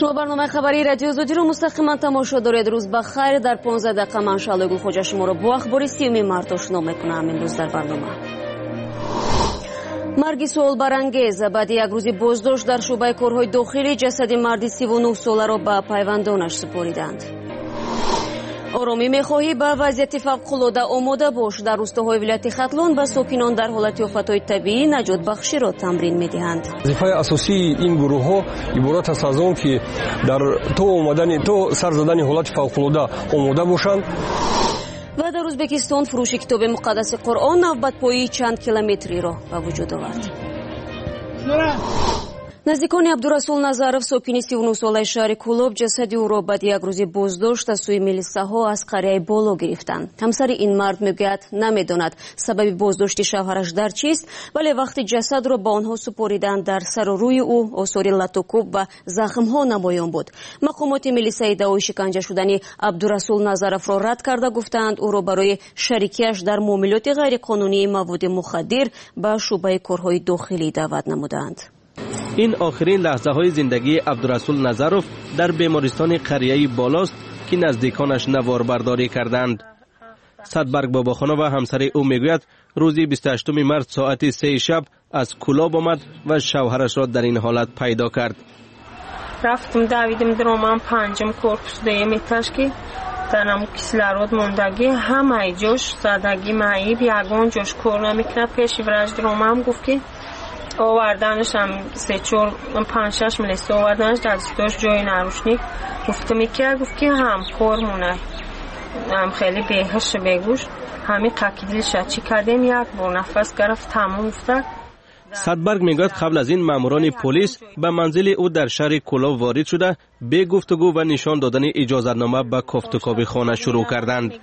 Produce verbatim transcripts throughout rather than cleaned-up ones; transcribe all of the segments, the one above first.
شما برنامه خبری رادیو زودی رو مستقیما تماشا دارید. روز بخیر. در پانزده دقیقه من شعله گل خوجا شما رو با اخبار سیوم مارت آشنا میکنم. امروز در برنامه مرگ سوال برانگیز بعد یک روز بازداشت در شعبه کارهای داخلی جسد مردی سی و نه ساله را به پیوندانش سپاریدند. آرامی میخواهی به وضعیت فوق‌العاده آماده باش. در روستاهای ولایت ختلون به ساکنان در حالت آفت‌های طبیعی نجات بخشی را تمرین میدهند. وظیفه اساسی این گروه ها عبارت است از آن که در تو آمدن تو سر زدن حالت فوق‌العاده آماده باشند. و در ازبکستان فروش کتاب مقدس قرآن نوبت پایی چند کیلومتری را به وجود آورد. نزدیکان عبدالرسول نظرов ساکن سی و نه ساله شهر کولوب جسد او را بعد یک روز بازداشت از سوی میلیساها از قریه بالا گرفتند. همسر این مرد میگوید نمیداند سبب بازداشت شوهرش در چیست، ولی وقتی جسد را به آنها سپاریدند در سر و روی او آثار لطوکوب و زخم ها نمایان بود. مقامات میلیسای دعوای شکنجه شدن عبدالرسول نظرов را رد کرده گفتند او را برای شریکیش در معاملات غیر قانونی مواد مخدر به شعبه کارهای داخلی دعوت نمودند. این آخرین لحظه های زندگی عبدالرسول نظرов در بیمارستان قریه بالاست که نزدیکانش نوار برداری کردند. صدبرگ باباخانه و همسر او میگوید روزی بیست و هشتم مارس ساعت سه شب از کولاب آمد و شوهرش را در این حالت پیدا کرد. رفتم دویدم در من پنجم کورپوس دیم تشکی دارم کسلارود موندگی همه جوش زدگی معیب یگان جوش کار نمیکنه. پیش ورج درامم گفت که آوردنش هم سه چور پنج شش ملیسته آوردنش دستش جای نروشنیک گفتم که گفت که هم کارمونه هم خیلی بهش بگوش همین قکیدیش چی کردیم یک بار نفس گرفت تمام افتاد. صدبرگ میگوید قبل از این ماموران پلیس به منزل او در شهر کولوب وارد شده به گفتگو و نشان دادن اجازه‌نامه به کافتکابی خانه شروع کردند.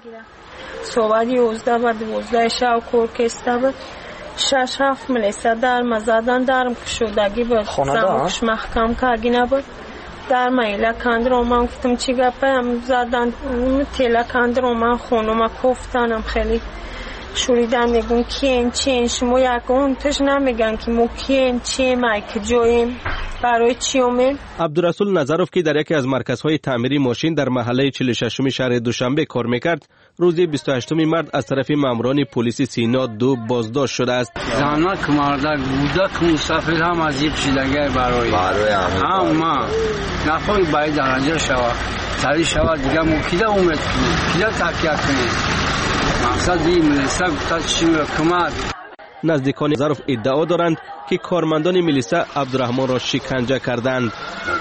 صبح یازده و دوازده شب کار کسته شش هفت ملیسه در مزدن درم کشودگی بود زمکش محکم کردگی نبود در میله کند رو من گفتم چی گپه هم زدن تیله کند رو من خونم کفتنم خیلی شوریدن میگون کین چین شما یکون توش نمیگن که مو کین چی مای که جویم برای چی اومین. عبدالرسول نظرов که در یکی از مرکزهای تعمیری ماشین در محله چهل و ششم شهر دوشنبه کار میکرد روز بیست و هشتم مارس از طرف ماموران پلیس سینا دو بازداشت شده است. زنک مردک بودک مسافر هم عجیب شدگی برای برای اما نخواهی باید درنجا شود سری شود دیگه مکیده اومد کنید کیده تکیه کنید مقصد این ملیسه گفتد چی کمد. نزدیکان نظرов ادعا دارند که کارمندان میلیسا عبدالرحمن را شکنجه کردند.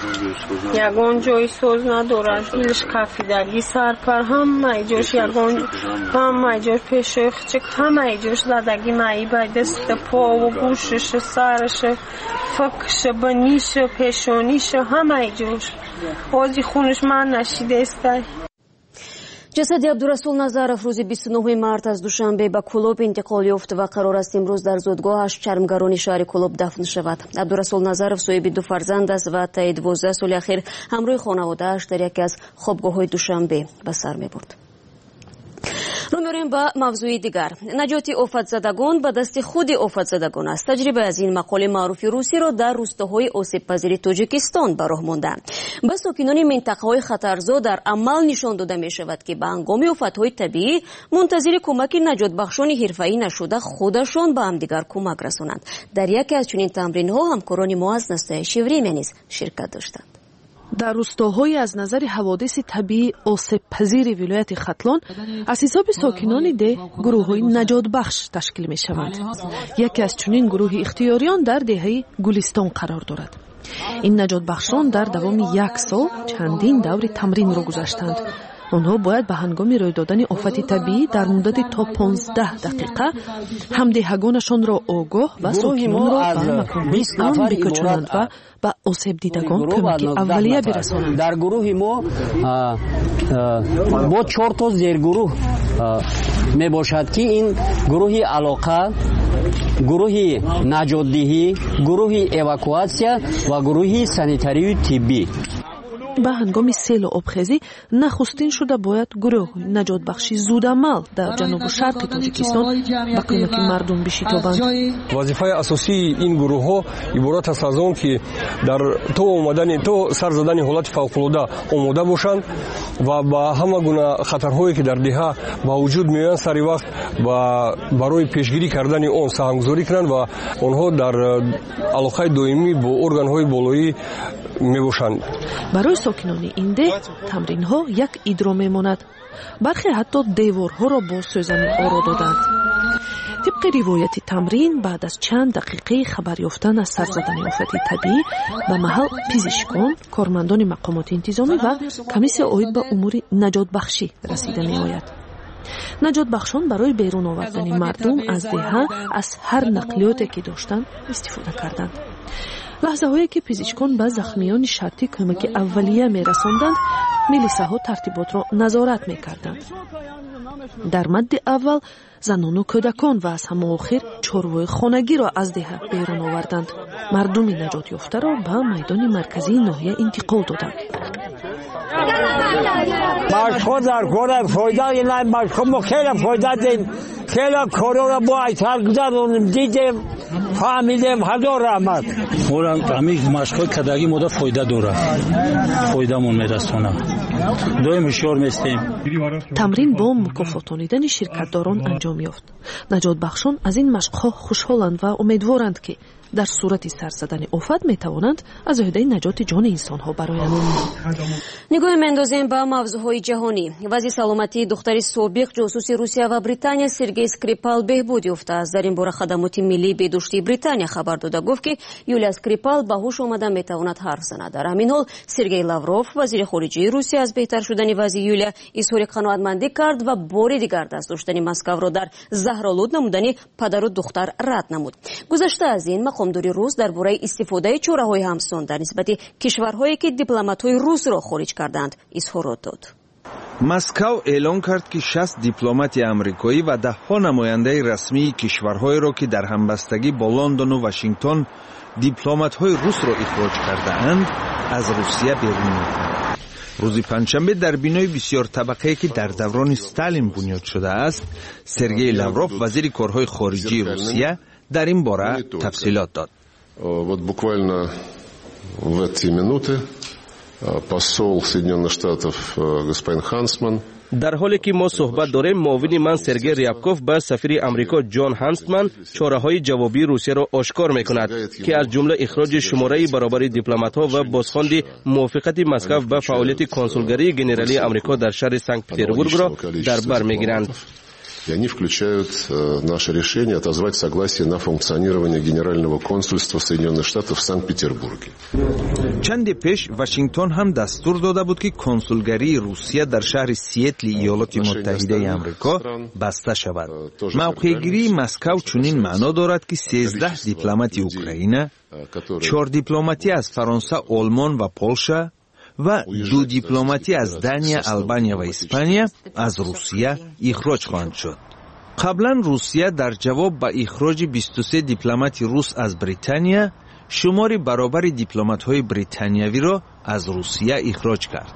یگان جای سوز ندارد ایلش کفیدگی سرپر هم مایجوش یگان هم مایجوش پیشه خچک هم مایجوش زدگی مایی باید دست پا و گوشش سرش فکش بنیش پیشونیش هم مایجوش آزی خونش من نشیده استه. جسد عبدالرسول نظرов روز بیست و نه مارس از دوشنبه به کولوب انتقال یافت و قرار است امروز در زادگاهش چرمگران شهر کولوب دفن شود. عبدالرسول نظرов صاحب دو فرزند است و طی دوازده سال اخیر همراه خانواده‌اش در یکی از خوابگاه‌های دوشنبه به سر می‌برد. رو می‌ریم به موضوع دیگر. نجات آفت‌زدگان به دست خود آفت‌زدگان است. تجربه از این مقاله معروف روسی را در روستاهای آسیب‌پذیر تاجیکستان به راه ماندند. به ساکنان منطقه‌های خطرزا در عمل نشان داده می‌شود که به هنگام آفت‌های طبیعی منتظر کمک نجات بخشان حرفه‌ای نشده خودشان به همدیگر کمک رسانند. در یکی از چنین تمرین‌ها همکاران ما از نستای شیوری نیز شرکت داشتند. در روستاهای از نظر حوادث طبیعی آسیب پذیر ولایت ختلان از حساب ساکنان ده گروه‌های نجات بخش تشکیل می شوند. یکی از چنین گروه اختیاریان در دهه گلستان قرار دارد. این نجات بخشان در دوام یک سال چندین دور تمرین را گذاشتند. آنها باید به هنگام روی دادن آفت طبیعی در مدت تا پانزده دقیقه همدیهگانشان را آگاه و ساکنان را به مکان‌های امن بکشانند و به آسیب دیدگان کمک اولیه برسانند. در گروه ما با چهار تا زیرگروه می باشد که این گروه علاقه، گروه نجات‌دهی، گروه اواکواسیا و گروه سانیتاری و طبی. ба ҳангоми селу обхезӣ нахустин шуда бояд гурӯҳи наҷотбахшӣ зудамал дар ҷанубу шарқи тоҷикистон ба кӯмаки мардум бишитобанд. вазифаи асосии ин гурӯҳҳо иборат аст аз он ки дар то омадани то сар задани ҳолати фавқулода омода бошанд ва ба ҳама гуна хатарҳое ки дар деҳа ба вуҷуд меоянд сари вақт ба барои пешгирӣ кардани он саҳмгузорӣ кунанд ва онҳо дар алоқаи доимӣ бо органҳои болоӣ мебошанд. барои сокинони ин деҳ тамринҳо як идро мемонад. бархе ҳатто деворҳоро бо сӯзани оро доданд. тибқи ривояти тамрин баъд аз чанд дақиқаи хабар ёфтан аз сар задани офати табиӣ ба маҳал пизишкон, кормандони мақомоти интизомӣ ва комиссия оид ба умури наҷотбахшӣ расида меояд. наҷотбахшон барои берун овардани мардум аз деҳа аз ҳар нақлиёте ки доштанд истифода карданд. лаҳзаҳое ки пизишкон ба захмиёни шартӣ кӯмаки аввалия мерасонданд, милисаҳо тартиботро назорат мекарданд. дар мадди аввал занону кӯдакон ва аз ҳама охир чорвои хонагиро аз деҳа берун оварданд. мардуми наҷотёфтаро ба майдони марказии ноҳия интиқол доданд. машқҳо дар кора фоида ина машқҳо мо хеле фоида дидем, хеле корора бо айтар гузаронем, дидем, фаҳмидем. ҳазор раҳмат. мора ҳамин машқҳои кадагӣ мода фоида дорад, фоидамон мерасонад. доим ҳушёр местем. тамрин бо мукофотонидани ширкатдорон анҷом ёфт. наҷотбахшон аз ин машқҳо хушҳоланд ва умедворанд ки дар сурати сар задани офат метавонанд аз оҳидаи наҷоти ҷони инсонҳо бароянд. нигоҳе меандозем ба мавзӯъҳои ҷаҳонӣ. вазъи саломатии духтари собиқ ҷосуси русия ва британия Сергей Скрипал беҳбуд ёфтааст. дар ин бора хадамоти миллии бедуштии британия хабар дода гуфт ки Юлия Скрипал ба ҳуш омада метавонад ҳарф занад. дар ҳамин ҳол Сергей Лавров, вазири хориҷии Русия, аз беҳтар шудани вазъи Юлия изҳори қаноатмандӣ кард ва бори дигар даст доштани Москваро дар заҳролуд намудани падару духтар рад намуд. гузашта аз ин мақомдори рус дар бораи истифодаи чораҳои ҳамсон дар нисбати кишварҳое ки дипломатҳои русро хориҷ карданд изҳорот дод. москав эълон кард ки шаст дипломати амрикоӣ ва даҳҳо намояндаи расмии кишварҳоеро ки дар ҳамбастагӣ бо Лондону Вашингтон дипломатҳои русро ихроҷ кардаанд, аз Русия берун мекунад. рӯзи панҷшанбе дар бинои бисёртабақае ки дар даврони Сталин бунёд шудааст, Сергей Лавров, вазири корҳои хориҷии Русия, дар ин бора тафсилот дод. Вот буквально в эти минуты посол Соединенных Штатов господин Хансман. дар ҳоле ки мо суҳбат дорем, муовини ман Сергей Рябков ба сафири Амрико Ҷон Ханстман чораҳои ҷавобии Русияро ошкор мекунад, ки аз ҷумла ихроҷи шумораи баробари дипломатҳо ва бозхонди мувофиқати Москав ба фаъолияти консулгарии генералии Амрико дар шаҳри Санкт-Петербургро дар бар мегиранд. И они включают э, наше решение отозвать согласие на функционирование Генерального консульства Соединенных Штатов в Санкт-Петербурге. чанде пеш Вашингтон ҳам дастур дода буд ки консулгарии Русия дар шаҳри Сиэтли Иёлоти Муттаҳидаи Амрико баста шавад. мавқеъгирии Москав чунин маъно дорад ки сездаҳ дипломати Украина, чор дипломати аз Фаронса, Олмон ва Полша ва ду дипломатӣ аз Дания, Албания ва Испания аз Русия ихроҷ хоҳанд шуд. қаблан Русия дар ҷавоб ба ихроҷи бисту се дипломати рус аз Британия, шумори баробари дипломатҳои британиявиро аз Русия ихроҷ кард.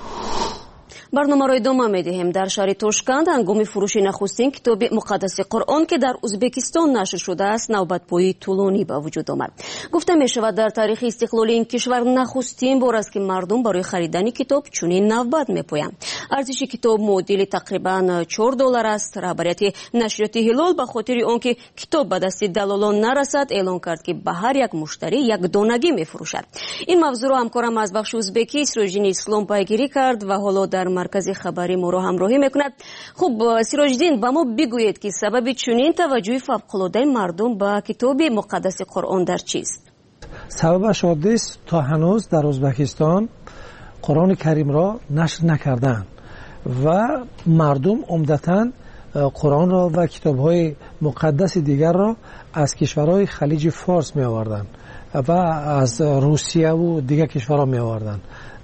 барномаро идома медиҳем. дар шаҳри Тошканд ҳангоми фурӯши нахустин китоби муқаддаси Қуръон ки дар Узбекистон нашр шудааст, навбатпои тӯлонӣ ба вуҷуд омад. гуфта мешавад дар таърихи истиқлоли ин кишвар нахустин бор аст ки мардум барои харидани китоб чунин навбат мепоянд. арзиши китоб муодили тақрибан чор доллар аст. раҳбарияти нашриёти Ҳилол ба хотири он ки китоб ба дасти далолон нарасад, эълон кард ки ба ҳар як муштарӣ якдонагӣ мефурӯшад. ин мавзӯъро ҳамкорам аз бахши узбекӣ Сироҷдини Ислом пайгирӣ кард ва ҳоло дар маркази хабари моро ҳамроҳӣ мекунад. хуб Сироҷдин, ба мо бигӯед ки сабаби чунин таваҷҷӯҳи фавқулодаи мардум ба китоби муқаддаси Қуръон дар чист? сабабаш оддист. то ҳанӯз дар Узбекистон Қуръони Каримро нашр накарданд ва мардум умдатан Қуръонро ва китобҳои муқаддаси дигарро аз кишварҳои халиҷи Форс меоварданд ва аз Русияву дигар кишварҳо меоварданд.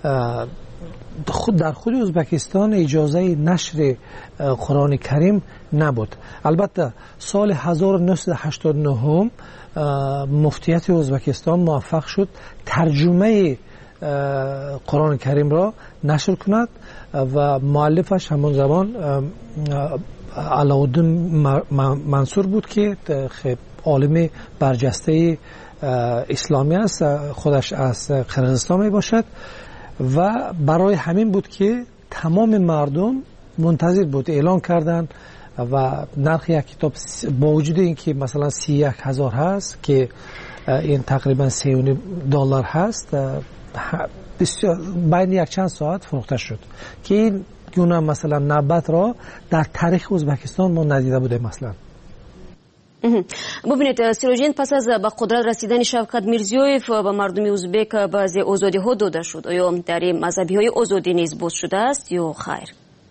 дар худи Узбекистон иҷозаи нашри Қуръони Карим набуд. албатта соли ҳазору нӯҳсад و ҳаштод و نه муфтияти Узбекистон муваффақ шуд тарҷумаи قرآن کریم را نشر کند و مؤلفش همون زمان علاءالدین منصور بود که عالم برجسته اسلامی است، خودش از قرقیزستان می باشد و برای همین بود که تمام مردم منتظر بود. اعلان کردن و نرخ یک کتاب با وجود اینکه مثلا سی یک هزار هست که این تقریبا سی و نیم دلار هست، بسیار بین یک چند ساعت فروخته شد که این گونه مثلا نوبت را در تاریخ ازبکستان ما ندیده بودیم. مثلا ببینید سیروژین، پس از به قدرت رسیدن شوکت میرزیویف و مردم ازبک بعضی آزادی ها داده شد. آیا در این مذهبی های آزادی نیز باز شده است یا خیر؟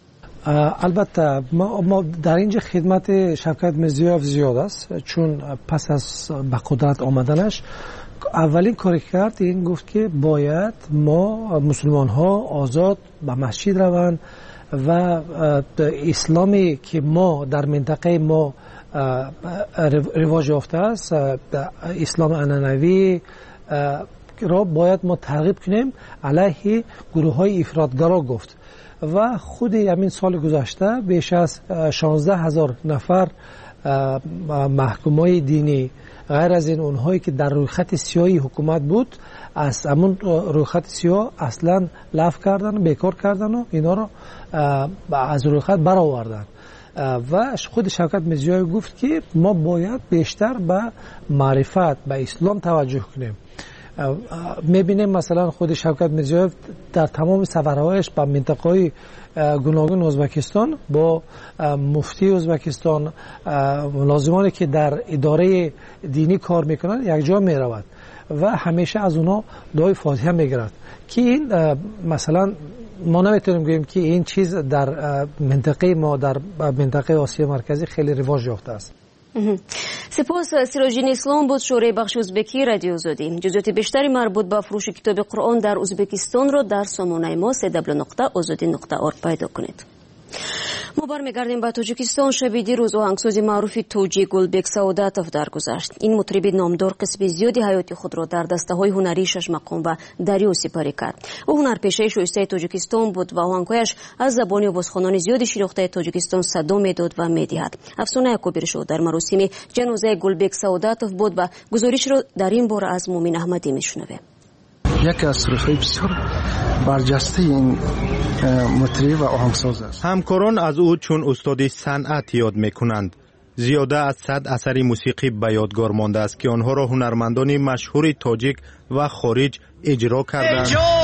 البته ما, ما در اینجا خدمت شوکت میرزیویف زیاد است، چون پس از به قدرت آمدنش اولین کاری کرد این گفت که باید ما مسلمان ها آزاد به مسجد روند و اسلامی که ما در منطقه ما رواج یافته است، اسلام عنعنوی را باید ما ترغیب کنیم علیه گروه های افراطگرا گفت. و خود همین سال گذشته بیش از شانزده هزار نفر محکومای دینی غیر از این اونهایی که در روی خط سیاهی حکومت بود از همون روی خط سیاه اصلا لغو کردن، بیکار کردن و اینا رو از روی خط برآوردن. و خود شوکت میرزیویف گفت که ما باید بیشتر به معرفت به اسلام توجه کنیم. میبینیم مثلا خود شوکت میرزیویف در تمام سفرهایش به منطقه‌های گوناگون ازبکستان با مفتی ازبکستان، ملازمانی که در اداره دینی کار میکنن یک جا میرود و همیشه از اونا دعای فاتحه میگیرد که این مثلا ما نمیتونیم بگیم که این چیز در منطقه ما در منطقه آسیا مرکزی خیلی رواج یافته است. سپاس سیروژین اسلام بود، شورای بخش ازبکی رادیو آزادی. جزئیات بیشتری مربوط به فروش کتاب قرآن در ازبکستان را در سامانه ما سی دبلیو نقطه آزادی نقطه اورگ پیدا کنید. ما برمیگردیم به تاجیکستان. شب دیروز آهنگساز معروف توجیک گلبک سعادتوف درگذشت. این مطرب نامدار قسم زیادی حیات خود را در دسته‌های هنری شش مقام و دریا سپاری کرد. او هنرپیشه شایسته تاجیکستان بود و آهنگهایش از زبان آوازخوانان زیادی شناخته تاجیکستان صدا میداد و میدهد. افسانه کبیر شو در مراسم جنازه گلبک سعادتوف بود و گزارش را در این باره از مومن احمدی میشنویم. یکی از طرفهای بسیار برجسته این مطرب و آهنگساز است. همکاران از او چون استادی صنعت یاد میکنند. زیاده از صد اثر موسیقی به یادگار مانده است که آنها را هنرمندان مشهور تاجیک و خارج اجرا کردند.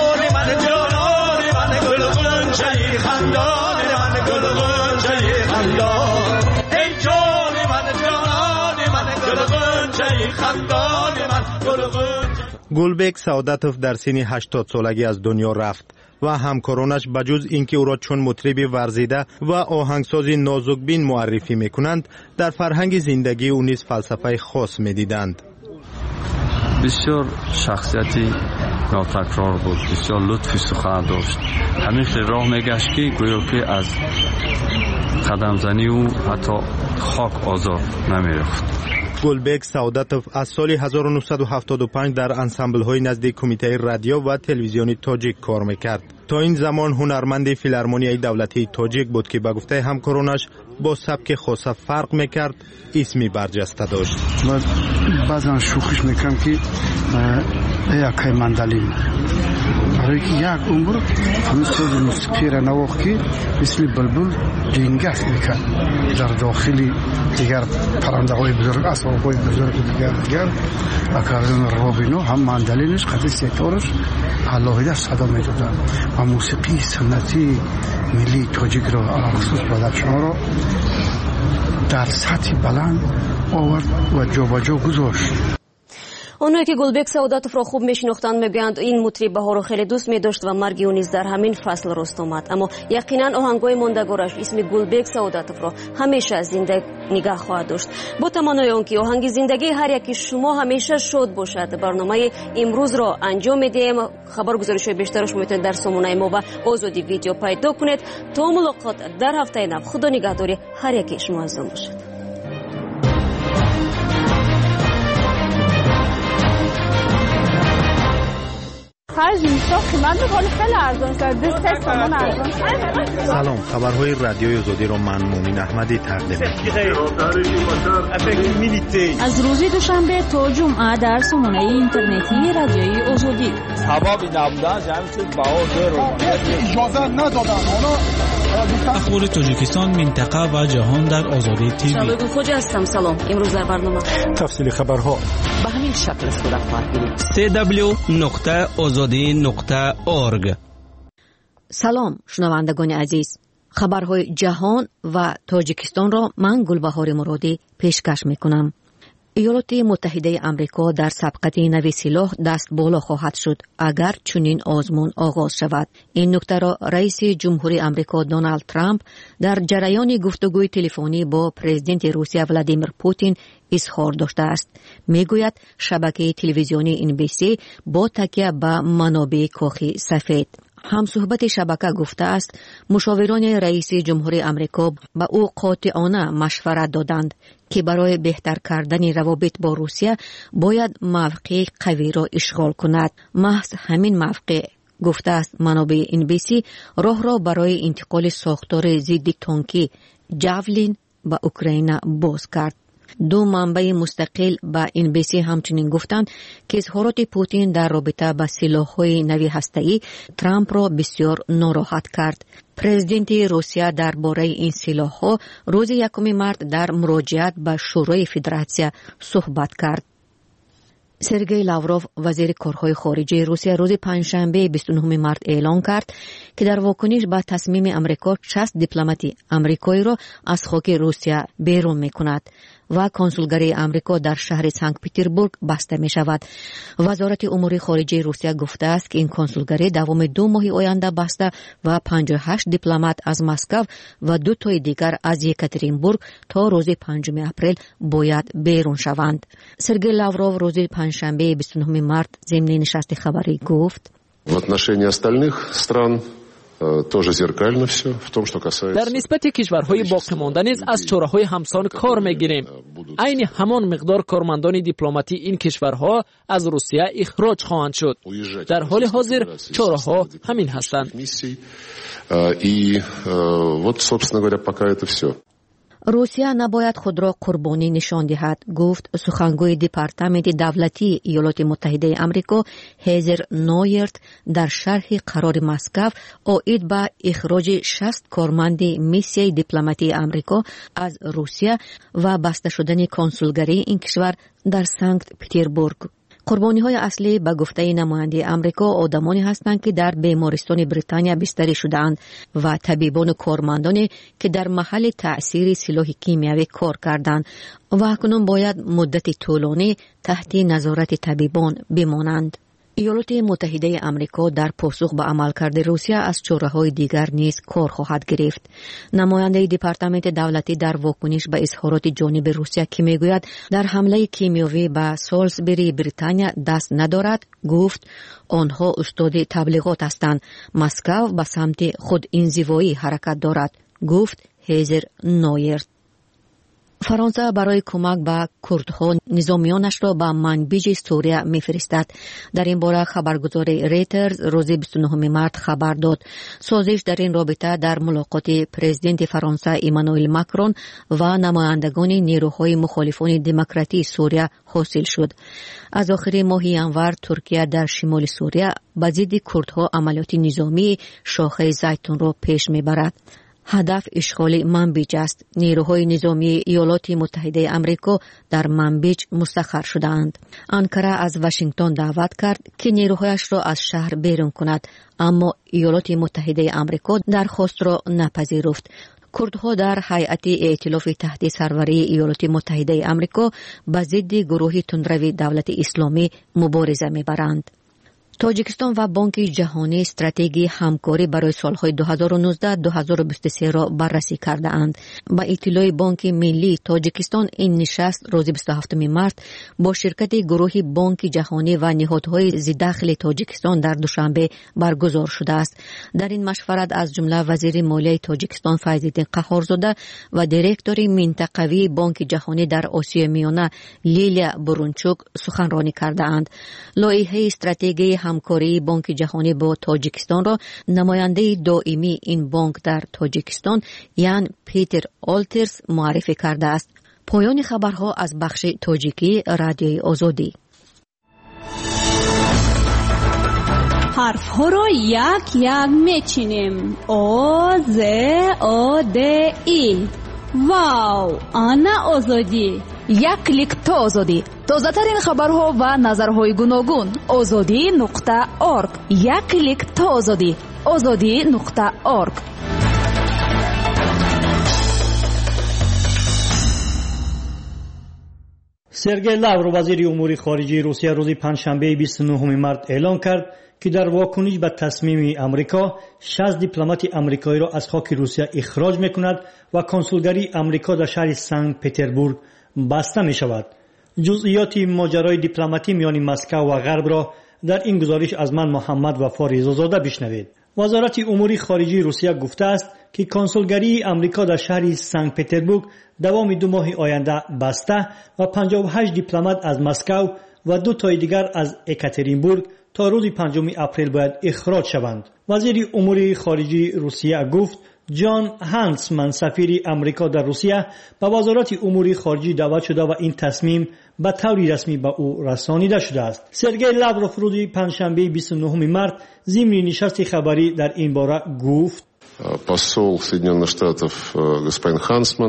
گلبک سعادتوف در سن هشتاد سالگی از دنیا رفت و همکارانش بجز اینکه او را چون مطرب ورزیده و آهنگساز نازکبین معرفی میکنند، در فرهنگ زندگی او نیز فلسفه خاص میدیدند. بسیار شخصیتی ناتکرار بود، بسیار لطفی سخن داشت. همیشه راه میگشت که گویا که از قدم زنی او حتی خاک آزاد نمیرفت. گلبک سعادتوف از سال هزار و نهصد و هفتاد و پنج در انسامبل های نزد کمیته رادیو و تلویزیونی تاجیک کار میکرد. تا این زمان هنرمند فیلارمونیای دولتی تاجیک بود که به گفته همکارانش با سبک خاص فرق میکرد، اسمی برجسته داشت. بعضا شوخیش میکنم که یکی مندلین برای که یک عمر همین ساز موسیقی را نواخت که مثل بلبل جنگش میکرد در داخل دیگر پرنده های بزرگ، اسباب های بزرگ دیگر دیگر اکاردون رابینو هم مندلینش قطعی ستارش علاهیده صدا میدادن و موسیقی سنتی ملی تاجیک را خصوص بدخشان را در سطح بلند آورد و جا به جا گذاشت. آنهایی که گلبک سعادتوف را خوب میشناختند میگویند این مطرب بها را خیلی دوست می‌داشت و مرگ او نیز در همین فصل راست آمد. اما یقینا آهنگ‌های ماندگارش اسم گلبک سعادتوف را همیشه زنده نگاه خواهد داشت. با تمنای آنکه آهنگ زندگی هر یکی شما همیشه شاد باشد. برنامه امروز را انجام میدیم. خبرگزاری‌های بیشتر شما میتونید در سامانه ما و آزادی ویدیو پیدا کنید. تا ملاقات در هفته نو. خدا نگهداری هر یکی شما عزیزان باشد. خرج میشه قیمت ولی خیلی ارزان شده سه تومن ارزان شده. سلام، خبرهای رادیوی آزادی را من مومین احمدی تقدیم می‌کنم. از روز دوشنبه تا جمعه در سامانه اینترنتی رادیوی آزادی. هوا نبودن جمع شد با اجازه ندادن. اخبار تاجیکستان، منطقه و جهان در آزادی تیوی. شبکه خوجا هستم. سلام. امروز در برنامه تفصیل خبرها به همین شکل صورت خواهد گرفت. سی دبلیو نقطه آزادی نقطه اورگ. سلام شنوندگان عزیز. خبرهای جهان و تاجیکستان را من گلبهار مرادی پیشکش میکنم. ایالات متحده آمریکا در سبقت نوی سلاح دست بالا خواهد شد اگر چنین آزمون آغاز شود. این نکته را رئیس جمهوری آمریکا دونالد ترامپ در جریان گفتگوی تلفنی با پرزیدنت روسیه ولادیمیر پوتین اظهار داشته است. میگوید شبکه تلویزیونی این بی سی با تکیه به منابع کاخ سفید. همصحبت شبکه گفته است مشاوران رئیس جمهوری آمریکا به او قاطعانه مشورت دادند که برای بهتر کردن روابط با روسیه باید موقع قوی را اشغال کند. محض همین موقع، گفته است منابع این بی سی، راه را برای انتقال ساختار ضد تانکی جاولین به اوکراین باز کرد. دو منبع مستقل به این بی سی همچنین گفتند که اظهارات پوتین در رابطه با سلاح‌های نوی هسته‌ای ترامپ را بسیار ناراحت کرد. پرزیدنت روسیه درباره این سلاح‌ها روز یکم مارس در مراجعت به شورای فدراسیون صحبت کرد. سرگئی لاوروف وزیر کارهای خارجه روسیه روز پنجشنبه بیست و نهم مارس اعلام کرد که در واکنش به تصمیم امریکا شصت دیپلمات آمریکایی را از خاک روسیه بیرون می‌کند و کنسولگری آمریکا در شهر سنت پترزبورگ بسته می شود. وزارت امور خارجه روسیه گفته است که این کنسولگری دوام دو ماه آینده بسته و پنجاه و هشت دیپلمات از مسکو و دو تای دیگر از یکاترینبورگ تا روز پنجم اپریل باید بیرون شوند. سرگئی لاوروف روز پنجشنبه بیست و نهم مارس ضمن نشست خبری گفت: В отношении остальных стран тоже зеркально все в том, что касается. در نسبت کشورهای باقی مانده نیز از چاره‌های همسان کار می‌گیریم. عین همان مقدار کارمندان دیپلماتی این کشورها از روسیه اخراج خواهند شد. در حال حاضر چاره‌ها همین هستند. И вот, собственно говоря, пока это все. روسیه نباید خود را قربانی نشان دهد، گفت سخنگوی دپارتمنت دولتی ایالات متحده آمریکا هیزر نویرت در شرح قرار مسکو عاید به اخراج شصت کارمند میسیای دیپلماتی آمریکا از روسیه و بسته شدن کنسولگری این کشور در سنت پترزبورگ. قربانی های اصلی به گفته نماینده آمریکا آدمانی هستند که در بیمارستان بریتانیا بستری شدند و طبیبان و کارمندانی که در محل تأثیر سلاح کیمیایی کار کردند و اکنون باید مدت طولانی تحت نظارت طبیبان بمانند. ایالات متحده آمریکا در پاسخ به عملکرد روسیه از چاره‌های دیگر نیز کار خواهد گرفت. نماینده دپارتمنت دولتی در واکنش به اظهارات جانب روسیه که میگوید در حمله کیمیایی به سالزبری بریتانیا دست ندارد، گفت آنها استاد تبلیغات هستند. مسکو به سمت خود انزوایی حرکت دارد، گفت هیزر نویرت. فرانسه برای کمک به کردها نظامیانش را به منبج سوریه می‌فرستد. در این باره خبرگزار ریترز روز بیست و نهم مارس خبر داد. سازش در این رابطه در ملاقات پرزیدنت فرانسه ایمانوئل ماکرون و نمایندگان نیروهای مخالفان دموکراتی سوریه حاصل شد. از آخر ماه ژانویه ترکیه در شمال سوریه به ضد کردها عملیات نظامی شاخه زیتون را پیش می‌برد. هدف اشغال منبج است. نیروهای نظامی ایالات متحده آمریکا در منبج مستقر شدند. انقره از واشنگتن دعوت کرد که نیروهایش را از شهر بیرون کند، اما ایالات متحده آمریکا درخواست را نپذیرفت. کردها در هیئت ائتلاف تحت سروری ایالات متحده آمریکا به ضد گروه تندروی دولت اسلامی مبارزه می‌برند. تاجیکستان و بانک جهانی استراتژی همکاری برای سالهای دو هزار و نوزده تا دو هزار و بیست و سه را بررسی کرده اند. با اطلاع بانک ملی تاجیکستان این نشست روز بیست و هفتم مارس با شرکت گروه بانک جهانی و نهادهای زیرداخل تاجیکستان در دوشنبه برگزار شده است. در این مشورت از جمله وزیر مالیه تاجیکستان فیض‌الدین قهارزاده و دیرکتور منطقوی بانک جهانی در آسیای میانه لیلیا برونچوک سخنرانی کرده اند. لایحه استراتژی همکاری بانک جهانی با تاجیکستان را نماینده دائمی این بانک در تاجیکستان یان پیتر آلترز معرفی کرده است. پایان خبرها از بخش تاجیکی رادیوی آزادی. حرف ها را یک یک میچینیم. آ ز آ د ای. واو، آنا آزادی. یک کلیک تا آزادی. تازه ترین خبرها و نظرهای گوناگون. آزادی نقطه ارگ. یک کلیک تا آزادی. آزادی نقطه ارگ. سرگئی لاورو وزیر امور خارجه روسیه روز پنجشنبه بیست و نهم مارس اعلام کرد که در واکنش به تصمیم امریکا شصت دیپلمات امریکایی را از خاک روسیه اخراج میکند و کنسولگری امریکا در شهر سنت پترزبورگ بسته می شود. جزئیات ماجرای دیپلماتی میان مسکو و غرب را در این گزارش از من محمد وفا رضازاده بشنوید. وزارت امور خارجه روسیه گفته است که کنسولگری امریکا در شهر سنت پترزبورگ دوام دو ماه آینده بسته و پنجاه و هشت دیپلمات از مسکو و دو تای دیگر از اکاترینبورگ تا روز پنجم اپریل باید اخراج شوند. وزیر امور خارجه روسیه گفت جان هانسمن سفیر امریکا در روسیه به وزارت امور خارجه دعوت شده و این تصمیم به طور رسمی به او رسانیده شده است. سرگئی لاوروف روز پنجشنبه بیست و نهم مارس ضمن نشست خبری در این باره گفت посол Соединенных Штатов господин Хансман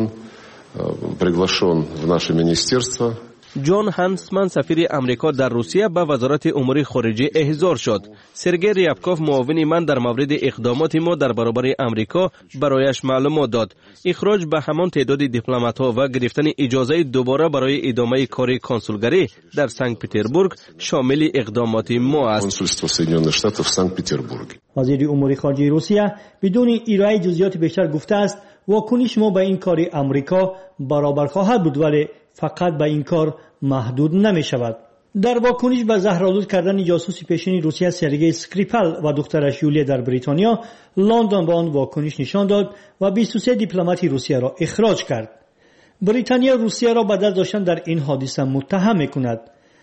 приглашен в наше министерство. جان هانسمن سفیر امریکا در روسیه به وزارت امور خارجه احضار شد. سرگئی ریابکوف معاون من در مورد اقدامات ما در برابر امریکا برایش معلومات داد. اخراج به همان تعداد دیپلمات‌ها و گرفتن اجازه دوباره برای ادامه کار کنسولگری در سنت پترزبورگ شامل اقدامات ما است. консульство Соединенных Штатов в Санкт-Петербурге. وزیر امور خارجه روسیه بدون ارائه جزئیات بیشتر گفته است واکنش ما به این کار امریکا برابر خواهد بود ولی فقط به این کار محدود نمی شود. در واکنش به زهرآلود کردن جاسوس پیشین روسیه سرگئی اسکریپال و دخترش یولیا در بریتانیا، لندن به آن واکنش نشان داد و بیست و سه دیپلمات روسیه را اخراج کرد. بریتانیا روسیه را به دست داشتن در این حادثه متهم می‌کند.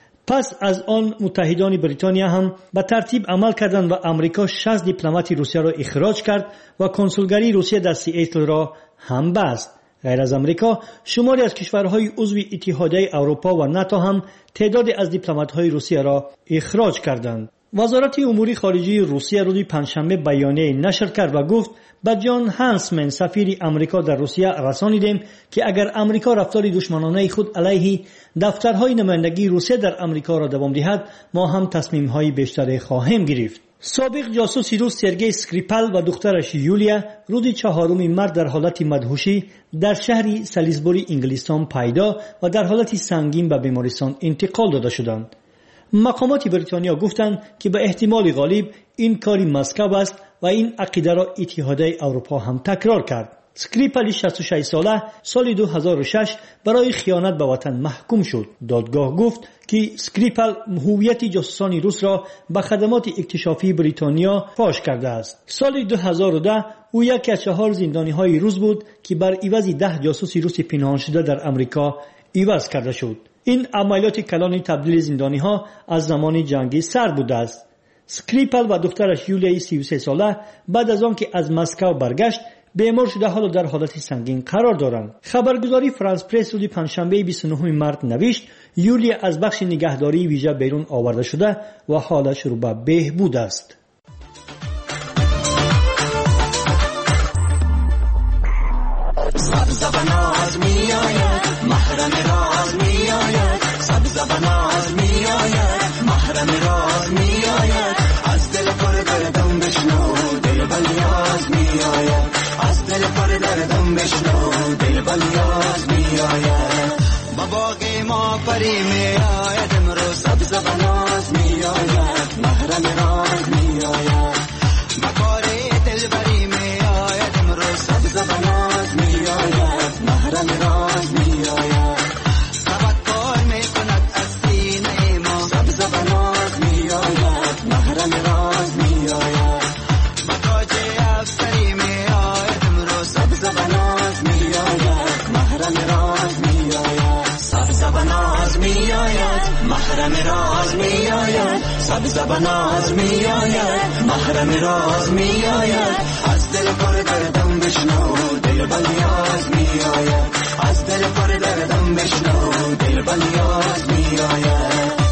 پس از آن متحدان بریتانیا هم به ترتیب عمل کردند و امریکا شصت دیپلمات روسیه را اخراج کرد و کنسولگری روسیه در سیاتل را هم بست. غیر از امریکا شماری از کشورهای عضو اتحادیه اروپا و ناتو هم تعداد از دیپلمات‌های روسیه را اخراج کردند. وزارت امور خارجه روسیه روز پنجشنبه بیانیه نشر کرد و گفت به جان هانسمن سفیر امریکا در روسیه رسانیدیم که اگر امریکا رفتار دشمنانه خود علیه دفترهای نمایندگی روسیه در امریکا را دوام دهد ما هم تصمیم‌های بیشتری خواهیم گرفت. سابق جاسوس روس سرگئی اسکریپال و دخترش یولیا روز چهارم مارس در حالت مدهوشی در شهر سالیزبوری انگلستان پیدا و در حالت سنگین به بیمارستان انتقال داده شدند. مقامات بریتانیا گفتند که به احتمال غالب این کاری مسکو است و این عقیده را اتحادیه اروپا هم تکرار کرد. اسکریپال شصت و شش ساله سال دو هزار و شش برای خیانت به وطن محکوم شد. دادگاه گفت که اسکریپال هویت جاسوسان روس را به خدمات اکتشافی بریتانیا فاش کرده است. سال دو هزار و ده او یکی از چهار زندانی‌های روس بود که بر عوض ده جاسوس روس پنهان شده در امریکا عوض کرده شد. این عملیات کلان تبدیل زندانی‌ها از زمان جنگ سرد بوده است. اسکریپال و دخترش یولیا سی و سه ساله بعد از آن که از مسکو برگشت بیمار شده حالا در حالت سنگین قرار دارند. خبرگزاری فرانس پرس روز پنجشنبه بیست و نهم مارس نوشت یولیا از بخش نگهداری ویژه بیرون آورده شده و حالش رو به بهبود است. سبز بناز می آید محرم راز می آید سبز بناز می آید محرم راز می آید از دل پر دردم بشنو دل بلیاز می آید از دل پر دردم بشنو دل بلیاز می آید با باغ ما پری می آید امروز سبز بناز می آید محرم راز می آید با کار دلبری می آید امروز سبز بناز می آید محرم راز می آید توکل می کند از سینه ما سبز بناز می آید محرم راز می آید با تاج افسری می آید امروز سبز بناز می آید محرم راز می آید سبز بناز می آید محرم راز می آید سبز بناز می آید محرم راز می آید از دل پر دردم بشنو دل بلیاز می آید از دل پر دردم بشنو دل بلیاز می آید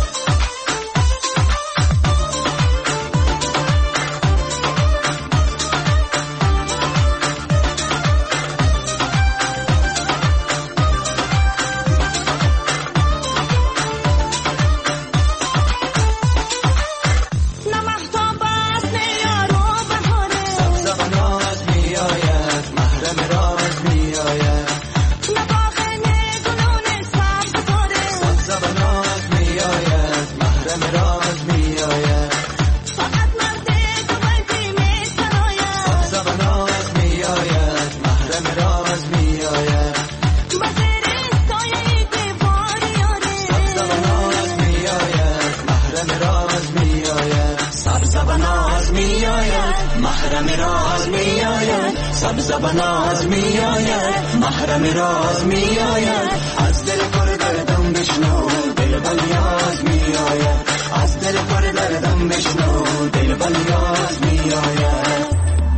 سبز بناز می آید محرم راز می آید از دل پر دردم بشنو دل بلیاز می آید از دل پر دردم بشنو دل بلیاز می آید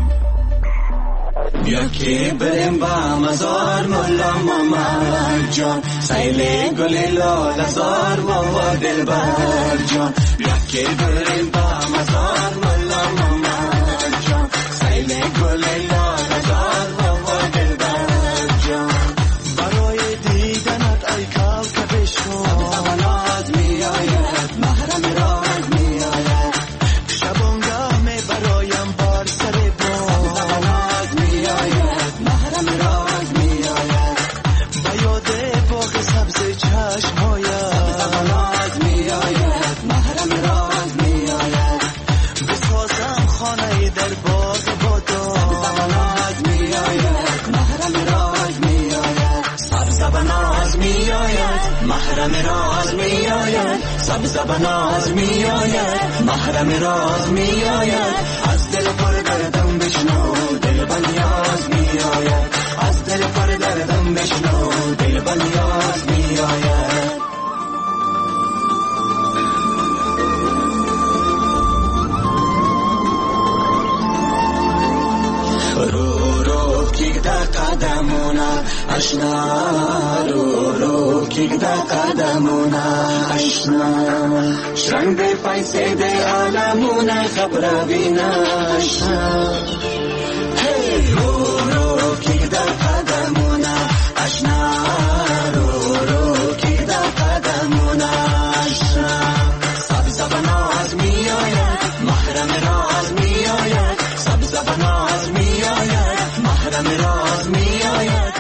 بیا که بریم با مزار مولا محمد جان سیل گل لاله زار بابا دلبر جان بیا که بریم با مزار مولا محمد جان سیل گل لاله زار بابا دلبر جان برای دیدنت ای کال که بشکن سبز بناز می آید محرم راز می آید شبانگاه می برایم بار سر بون سبز بناز می آید محرم راز می آید با یاد باغ سبز چشم آید سبز بناز می آید محرم راز می آید بسازم خانه در باغ بادام سبز بناز می آید محرم راز می آید سبز بناز می آید محرم راز می آید سبز بناز می آید محرم راز می آید از دل پر دردم بشنو دل بلیاز می آید از دل پر دردم بشنو دل بلیاز می آید رو رو کیک دا قدمونا اشنا رو رو کیک دا قدمونا اشنا شرنگ دی پیسه دی عالمونا خبر بینا اشنا هی رو رو کیک دا قدمونا اشنا رو رو کیک دا قدمونا اشنا سبز بناز می آید محرم راز می آید سبز بناز می آید محرم راز می آید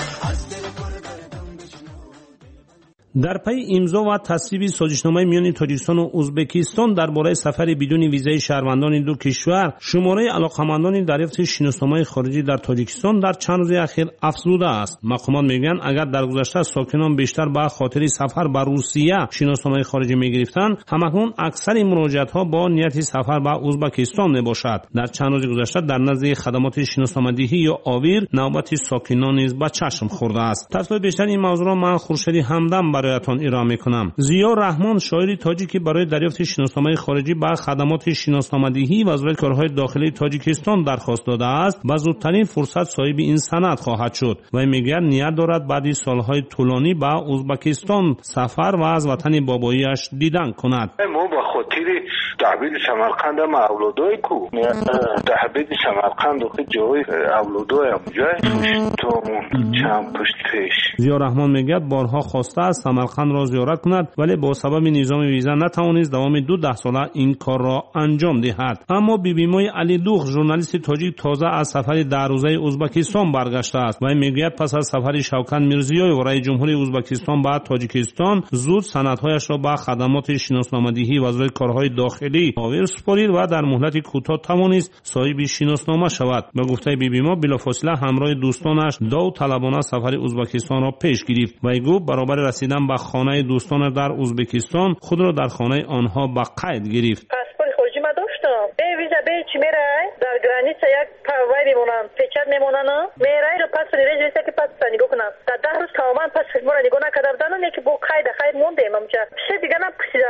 در پی امضا و تصویب سازشنامه میان تاجیکستان و ازبکستان درباره سفر بدون ویزای شهروندان دو کشور شماره علاقمندان دریافت شناسنامه خارجی در تاجیکستان در چند روز اخیر افزوده است. مقامات میگویند اگر در گذشته ساکنان بیشتر به خاطر سفر به روسیه شناسنامه خارجی میگرفتند، همکنون اکثر مراجعات ها با نیت سفر به ازبکستان میباشد. در چند روز گذشته در نزد خدمات شناسنامه‌دهی یا آویر نوبت ساکنان نیز به چشم خورده است. تفصیل بیشتر این موضوع را من خورشیدی همدم برایتان ارائه میکنم. ضیا رحمان شاعری تاجیکی برای دریافت شناسنامه خارجی به خدمات شناسنامه‌دهی وزارت کارهای داخلی تاجیکستان درخواست داده است و زودترین فرصت صاحب این سند خواهد شد و میگوید نیت دارد بعد از سالهای طولانی به ازبکستان سفر و از وطن باباییش دیدن کند. ما با خاطر تحویل سمرقند هم اولادای کو تحویل سمرقند و جای اولادای هم جای تومون چند پشت پیش. ضیا رحمان میگوید بارها خواسته است سمرقند را زیارت کند ولی با سبب نظام ویزا نتوانست دوام دو ده ساله این کار را انجام دهد. اما بیبیمای علی دوغ ژورنالیست تاجیک تازه از سفر ده روزه ازبکستان برگشته است و میگوید پس از سفر شوکت میرزیویف رئیس جمهوری ازبکستان به تاجیکستان زود سندهایش را به خدمات شناسنامه‌دهی وزارت کارهای داخلی آویر سپارید و در مهلت کوتاه توانست صاحب شناسنامه شود. به گفته بیبیما بلافاصله همراه دوستانش داوطلبانه سفر ازبکستان را پیش گرفت و گفت برابر رسیدن به خانه دوستان در ازبکستان خود را در خانه آنها به قید گرفت. پاسپورت خارجی ما داشتم. به ویزا به چی میرای؟ در گرانیسه یک پاوای میمونن. پیچت میمونن. میرای رو پاسپورت رجیسته که پاسپورت نگاه کنم. در ده روز تماما پاسپورت ما را نگاه نکرده بودن که با قید قید موندیم امجا. چه دیگه نپرسیدن رو ما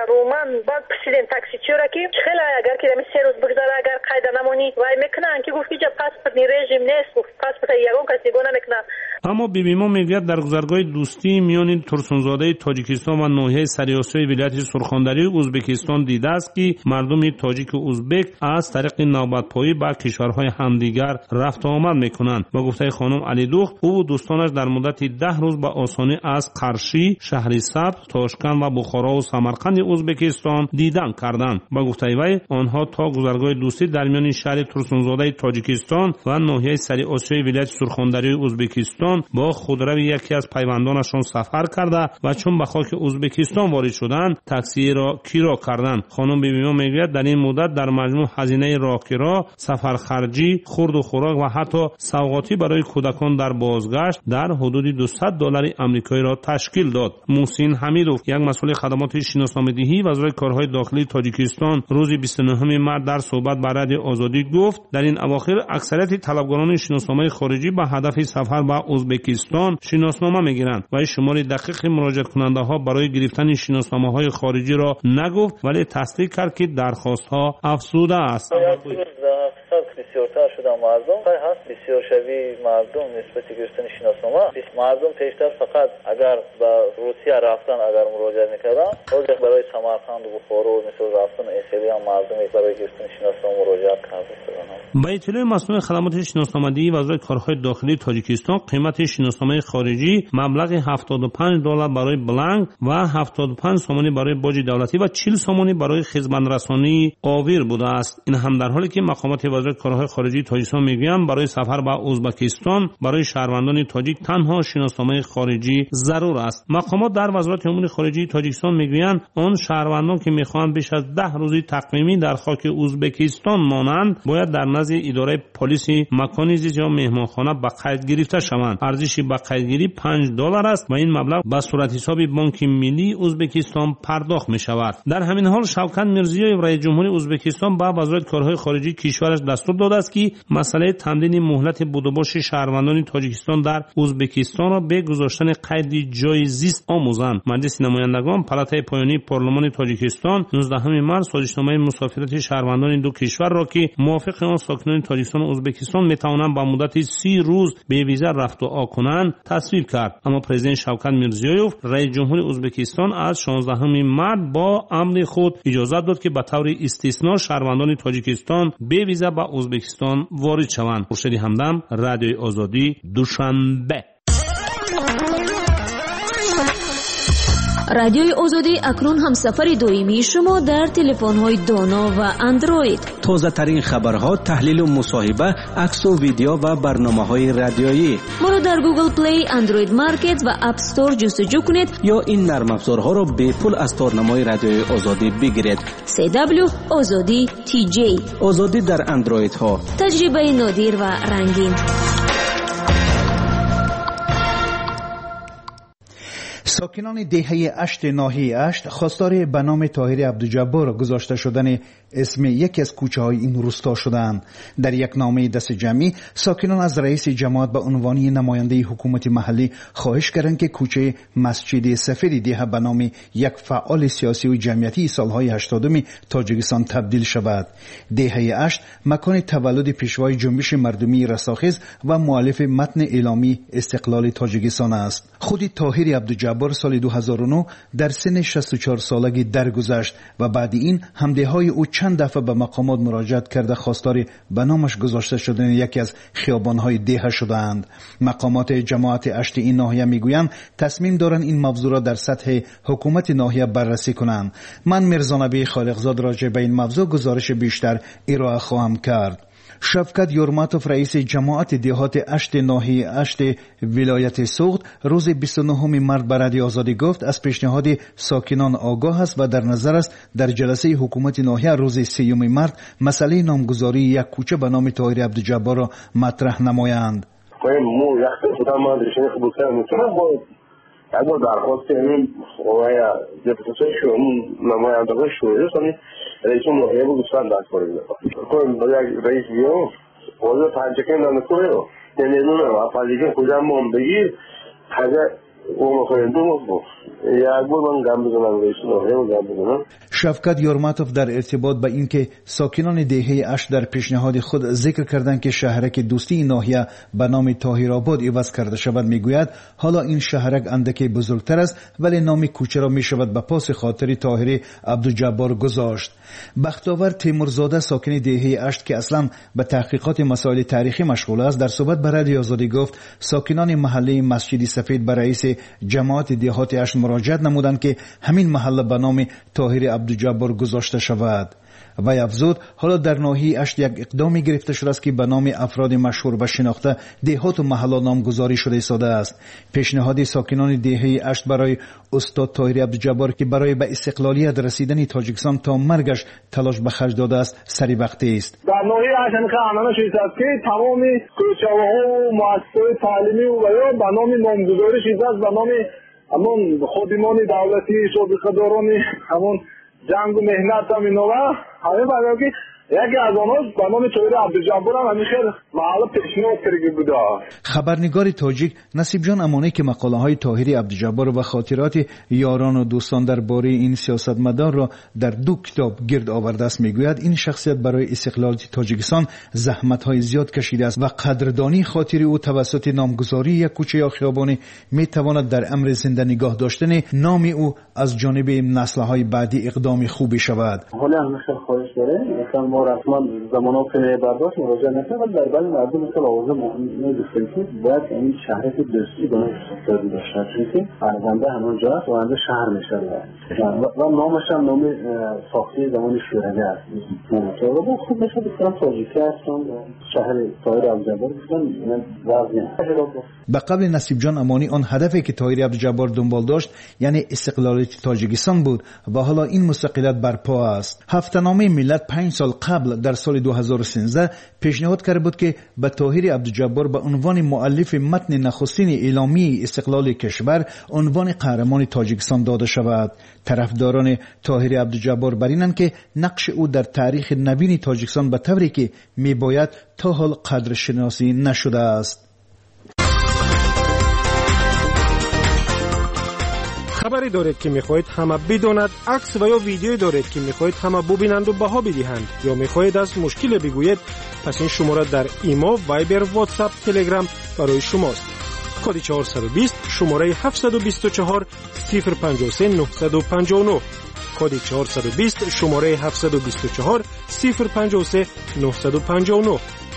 من بعد پرسیدیم تاکسیچیورا که خیلی اگر که دمی سه روز بگذره اگر قاعده نمونی وای میکنن که گفت که جا پاسپورت نی رژیم نیست، گفت پاسپورت یگان کسی نگاه نمیکنه. اما بیبیما میگوید در گذرگاه دوستی میان ترسونزاده تاجیکستان و ناحیه سریاسیای ولایت سرخاندری ازبکستان دیده است که مردم تاجیک و ازبک از طریق نوبتپایی با کشورهای همدیگر رفت و آمد میکنند. با گفته خانم علی دوخ، او و دوستانش در مدت ده روز با آسانی از قرشی، شهرسبز، تاشکند و بخارا و سمرقند ازبکستان دیدن کردند. با گفته وی آنها تا گذرگاه دوستی در میان شهر ترسونزاده تاجیکستان و ناحیه سریاسیای ولایت سرخاندری ازبکستان با خودروی یکی از پیوندانشان سفر کرده و چون به خاک ازبکستان وارد شدند تاکسی را کرایه کردند. خانم بیبیما میگوید در این مدت در مجموع هزینه راهکرا، سفر خرجی، خورد و خوراک و حتی سوغاتی برای کودکان در بازگشت در حدود دویست دلار آمریکایی را تشکیل داد. محسن حمیدوف، یک مسئول خدمات شناسنامه‌دهی وزارت کارهای داخلی تاجیکستان، روز بیست و نهم مارس در صحبت با رادیو آزادی گفت در این اواخر اکثریت طلبکاران شناسنامه خارجی به هدف سفر به ازبکستان شناسنامه میگیرند و شمار دقیق مراجعه کننده ها برای گرفتن شناسنامه های خارجی را نگفت، ولی تصدیق کرد که درخواست ها افزوده است. بسیارتر شدن مردم هست، بسیار شوی مردم نسبت گرفتن شناسنامه. مردم پیشتر فقط اگر به روسیه رفتن اگر مراجعه میکردن، روزی برای سمرقند و بخارا و مثل رفتن ایسیلی هم مردم برای گرفتن شناسنامه مراجعه کرده. با اطلاع مسئول خدمات شناسنامه‌دهی وزارت کارهای داخلی تاجیکستان، قیمت شناسنامه خارجی مبلغ هفتاد و پنج دلار برای بلنگ و هفتاد و پنج سومانی برای باج دولتی و چهل سومانی برای خدمت رسانی آویر بوده است. این هم در حالی که مقامات وزارت کارهای خارجی تاجیکستان میگویند برای سفر به ازبکستان برای شهروندان تاجیک تنها شناسنامه خارجی ضرور است. مقامات در وزارت امور خارجه تاجیکستان میگویند آن شهروندان که میخواهند بیش از ده روزی تقویمی در خاک ازبکستان مانند باید در نزد اداره پلیس مکان زیست یا مهمانخانه به قید گرفته شوند. ارزش به قیدگیری پنج دلار است و این مبلغ به صورت حساب بانک ملی ازبکستان پرداخت می شود. در همین حال شوکت میرزیویف رئیس جمهور ازبکستان به وزارت کارهای خارجی کشورش دستور داده است که مسئله تمدید مهلت بودوباش شهروندان تاجیکستان در ازبکستان را به گذاشتن قید جای زیست آموزند. مجلس نمایندگان پالاتای پایانی پارلمان تاجیکستان نوزدهم مارس سازشنامه مسافرت شهروندان دو کشور را که موافق آن ساکنان تاجیکستان و ازبکستان می توانند با مدت سی روز به ویزا رفت و آ کنند تصویب کرد. اما پرزیدنت شوکت میرزیویف رئیس جمهور ازبکستان از شانزدهم مارس با امر خود اجازه داد که به طور استثنا شهروندان تاجیکستان به ویزا به ازبکستان وارد شوند. خورشید همدم، رادیوی آزادی، دوشنبه. رادیوی آزادی اکنون هم سفر دائمی شما در تلفن‌های دانا و اندروید. تازه ترین خبرها، تحلیل و مصاحبه، عکس و ویدیو و برنامه‌های رادیویی. ما را در گوگل پلی، اندروید مارکت و اپ استور جستجو کنید یا این نرم افزارها را به پول از تارنمای رادیوی آزادی بگیرید. سی دبلیو آزادی تی جی. آزادی در اندروید ها. تجربه نادر و رنگین. ساکنان دهه اشت ناحیه اشت خواستار به نام طاهر عبدالجبار گذاشته شدن اسم یکی از کوچه های این روستا شدند. در یک نامه دست جمعی ساکنان از رئیس جماعت به عنوان نماینده حکومت محلی خواهش کردند که کوچه مسجد سفید ده به نام یک فعال سیاسی و جمعیتی سالهای هشتادم تاجیکستان تبدیل شود. دهه اشت مکان تولد پیشوای جنبش مردمی رستاخیز و مؤلف متن اعلامی استقلال تاجیکستان است. خود طاهر عبدالجبار سال دو هزار و نه در سن شصت و چهار سالگی درگذشت و بعد این همدیهای او چند دفعه به مقامات مراجعت کرده خواستار به نامش گذاشته شدن یکی از خیابان‌های دهه شدند. مقامات جماعت اشت این ناحیه میگویند تصمیم دارند این موضوع را در سطح حکومت ناحیه بررسی کنند. من میرزا نبی خالقزاد راجع به این موضوع گزارش بیشتر ارائه خواهم کرد. شفقت یورماتوف رئیس جماعت دهات اشت ناحیه اشت ولایت سوخت روز بیست و نهم مارس به رادیو آزادی گفت از پیشنهاد ساکنان آگاه است و در نظر است در جلسه حکومت ناحیه روز سیوم مارس مسئله نامگذاری یک کوچه به نام طاهر عبدالجبار را مطرح نمایند. اگر درخواست این آقای دپوتاسیون شون نماینده شوری کنی رئیس ناحیه بود دوستان داد کنید. کوم باید رئیس بیو ولی پنجکه نمیکنه. یعنی نمیدونم اپلیکیشن کجا مون بگیر. اگر شفقت یورماتوف در ارتباط به اینکه ساکنان دهه اش در پیشنهاد خود ذکر کردند که شهرک دوستی ناحیه به نام طاهرآباد عوض کرده شود، میگوید حالا این شهرک اندکی بزرگتر است ولی نام کوچه را می شود به پاس خاطر طاهر عبدالجبار گذاشت. بختاور تیمورزاده ساکن دهه اش که اصلا به تحقیقات مسائل تاریخی مشغول است در صحبت با رادیو آزادی گفت ساکنان محله مسجد سفید به رئیس جماعت دهات اش مراجعت نمودند که همین محله به نام طاهر عبدالجبار گذاشته شود. و افزود حالا در ناحیه اشت یک اقدامی گرفته شده است که به نام افراد مشهور و شناخته دهات و محله نامگذاری شده ایستاده است. پیشنهاد ساکنان دهه اشت برای استاد طاهر عبدالجبار که برای به استقلالیت رسیدن تاجیکستان تا مرگش تلاش به خرج داده است سری وقتی است. در ناحیه اشت انقدر شده است که تمام کوچه‌ها و مؤسسات تعلیمی و یا به نام نامگذاری شده است، به نام همون خادمان دولتی سابقه‌داران همون جنگ و مهنت هم اینا و همه برای که یکی از آنها به نام طاهر عبدالجبار هم همیشه محل پیشنهاد کرده بوده. خبرنگار تاجیک نصیب جان امانی که مقاله های طاهر عبدالجبار و خاطرات یاران و دوستان درباره این سیاستمدار را در دو کتاب گرد آورده است، میگوید این شخصیت برای استقلال تاجیکستان زحمت های زیاد کشیده است و قدردانی خاطر او توسط نامگذاری یک کوچه یا خیابانی میتواند در امر زنده نگاه داشتن نام او از جانب نسل های بعدی اقدام خوبی شود. حالا همیشه خواهش داره مثلا ما رسما زمانات که برداشت مراجعه نکنیم ولی در بعضی مردم مثل آوازه می‌دونیم که باید این شهرک دوستی با نام داشته چون فرزنده همان جا است و آینده شهر میشه و نامش هم نام ساخته زمان شوروی است. تو خوب میشه بکنم تاجیکستان شهر طاهر عبدالجبار بکنم وضعیه. به قبل نصیب جان امانی آن هدفی که طاهر عبدالجبار دنبال داشت یعنی استقلالیت تاجیکستان بود و حالا این مستقلیت برپا است. هفته‌نامه ملت پنج سال قبل در سال دو هزار و سیزده پیشنهاد کرده بود که به طاهر عبدالجبار به عنوان مؤلف متن نخستین اعلامیه استقلال کشور عنوان قهرمان تاجیکستان داده شود. طرفداران طاهر عبدالجبار بر اینند که نقش او در تاریخ نوین تاجیکستان به طوری که میباید تا حال قدرشناسی نشده است. خبری دارید که میخواهید همه بداند، عکس و یا ویدیویی دارید که میخواهید همه ببینند و بها بدهند یا میخواهید از مشکل بگویید، پس این شماره در ایما، وایبر، واتساپ، تلگرام برای شماست. کد چهارصد و بیست شماره هفتصد و بیست و چهار صفر پنجاه و سه نهصد و پنجاه و نه کد چهارصد و بیست شماره هفتصد و بیست و چهار صفر پنجاه و سه نهصد و پنجاه و نه.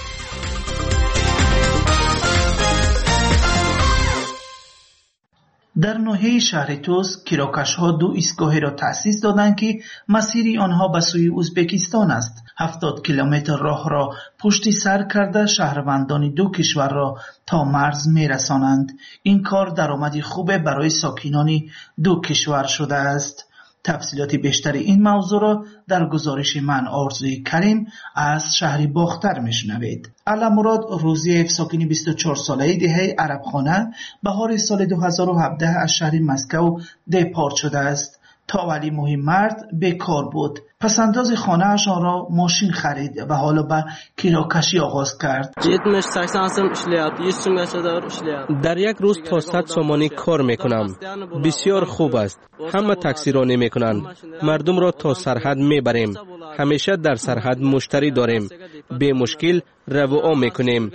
در ناحیه شهر توس کراکش‌ها دو ایستگاهی را تأسیس دادند که مسیر آنها به سوی ازبکستان است. هفتاد کیلومتر راه را پشت سر کرده شهروندان دو کشور را تا مرز می‌رسانند. این کار درآمدی خوب برای ساکنان دو کشور شده است. تفصیلات بیشتر این موضوع را در گزارش من آرزوی کریم از شهر باختر میشنوید. علامراد روزیف ساکن بیست و چهار ساله دهه عربخانه بهار سال دو هزار و هفده از شهر مسکو دپارت شده است. تا ولی مهم مرد بیکار بود. پسنداز خانه اش را ماشین خرید و حالا به کراکشی آغاز کرد. در یک روز تا صد سومانی کار میکنم. بسیار خوب است. همه تاکسی را نمیکنند. مردم را تا سرحد میبریم. همیشه در سرحد مشتری داریم. به مشکل رو آ میکنیم.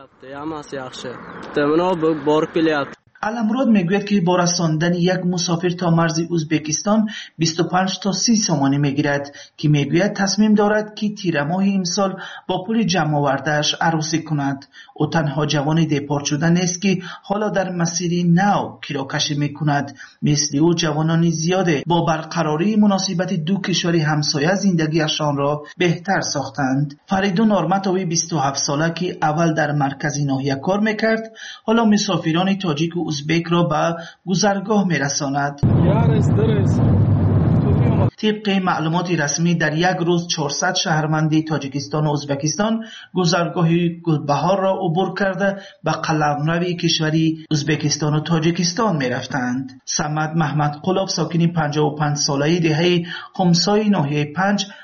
علامراد میگوید که با رساندن یک مسافر تا مرز ازبکستان بیست و پنج تا سی سومانی میگیرد که میگوید تصمیم دارد که تیر ماه امسال با پول جمع آورده‌اش عروسی کند. او تنها جوان دپارت شده نیست که حالا در مسیر نو کراکشی میکند. مثل او جوانان زیاده با برقراری مناسبت دو کشور همسایه زندگیشان را بهتر ساختند. فریدون آرمتوی بیست و هفت ساله که اول در مرکز ناحیه کار میکرد حالا مسافران تاجیک و ازبک را به گذرگاه میرساند. طبق معلومات رسمی در یک روز چهارصد شهروند تاجیکستان و ازبکستان گذرگاه گلبهار را عبور کرده به قلمرو کشوری ازبکستان و تاجیکستان می رفتند. صمد محمد قلاب ساکن پنجاه و پنج ساله دهه خمسای ناحیه پنج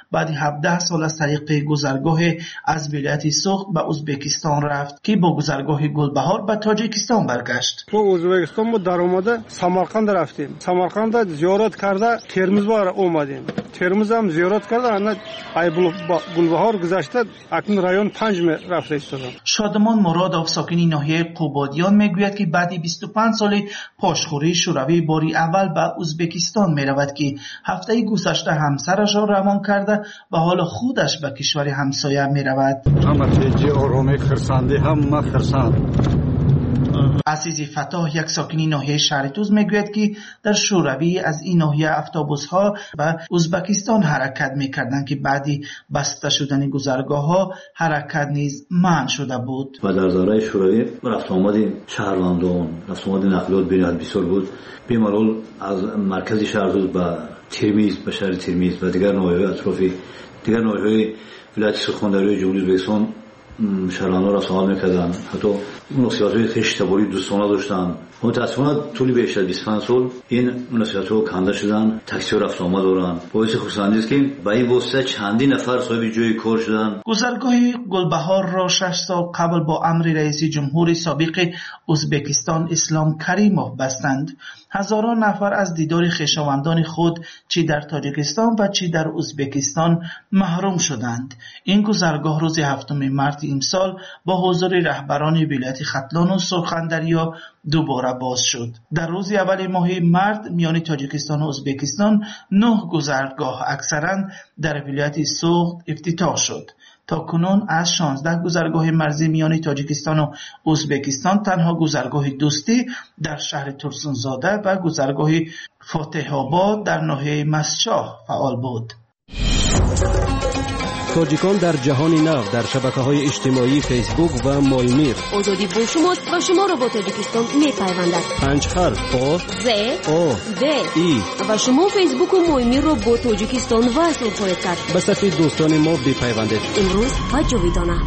بعد هفده سال از طریق گذرگاه از ولایت سوخت به ازبکستان رفت که با گذرگاه گلبهار به تاجیکستان برگشت. تو ازبکستان بود در اومده سمرقند رفتیم. سمرقند زیارت کرده ترمز بار اومدیم. ترمز هم زیارت کرده انا ای گلبهار گذشته اکنون رایون پنج رفته ایستادم. شادمان مرادوف ساکن ناحیه قوبادیان میگوید که بعد بیست و پنج سال پاشخوری شوروی باری اول به ازبکستان میرود که هفته گذشته همسرش را روان کرده و حالا خودش به کشور همسایه میرود. همه تیجی آرومی خرسندی هم خرسند. عزیزی فتاح یک ساکن ناحیه شهرتوز میگوید که در شوروی از این ناحیه اتوبوس ها به ازبکستان حرکت میکردند که بعدی بسته شدن گذرگاه ها حرکت نیز منع شده بود. و در دوران شوروی رفت آمد شهروندان رفت آمد نقلیات بسیار بسیار بود. بیمارال از مرکز شهرتوز به ترمیز به شهر ترمیز و دیگر ناحیه اطرافی دیگر ناحیه ولایت سرخانداری جمهوری ازبکستان شهروندان رفت آمد میکردن. حتی مناسبت‌های خیلی تباری دوستانه داشتن. متأسفانه طولی بیشتر بیست و پنج سال این مناسبت‌ها کنده شدن. تاکسی رفت آمد دارن. باعث خرسندی است که با این واسطه چندین نفر صاحب جای کار شدن. گذرگاه گلبهار را شش سال قبل با امر رئیس جمهور سابق ازبکستان اسلام کریموف بستند. هزاران نفر از دیدار خویشاوندان خود چی در تاجیکستان و چی در ازبکستان محروم شدند. این گذرگاه روز هفتم مارس امسال با حضور رهبران ولایت ختلان و سرخندریا دوباره باز شد. در روز اول ماه مارس میان تاجیکستان و ازبکستان نه گذرگاه اکثرا در ولایت سوخت افتتاح شد. تا کنون از شانزده گذرگاه مرزی میان تاجیکستان و ازبکستان تنها گذرگاه دوستی در شهر ترسونزاده و گذرگاه فاتح آباد در ناحیه مسچاه فعال بود. تاجیکان در جهان نو در شبکه‌های اجتماعی فیسبوک و مایمیر. آزادی با شماست و شما را با تاجیکستان می‌پیوندد. پنج حرف آ ز آ د ای و شما فیسبوک و مایمیر را با تاجیکستان وصل خواهید کرد. به صفحه دوستان ما بپیوندید. امروز و جاویدانه.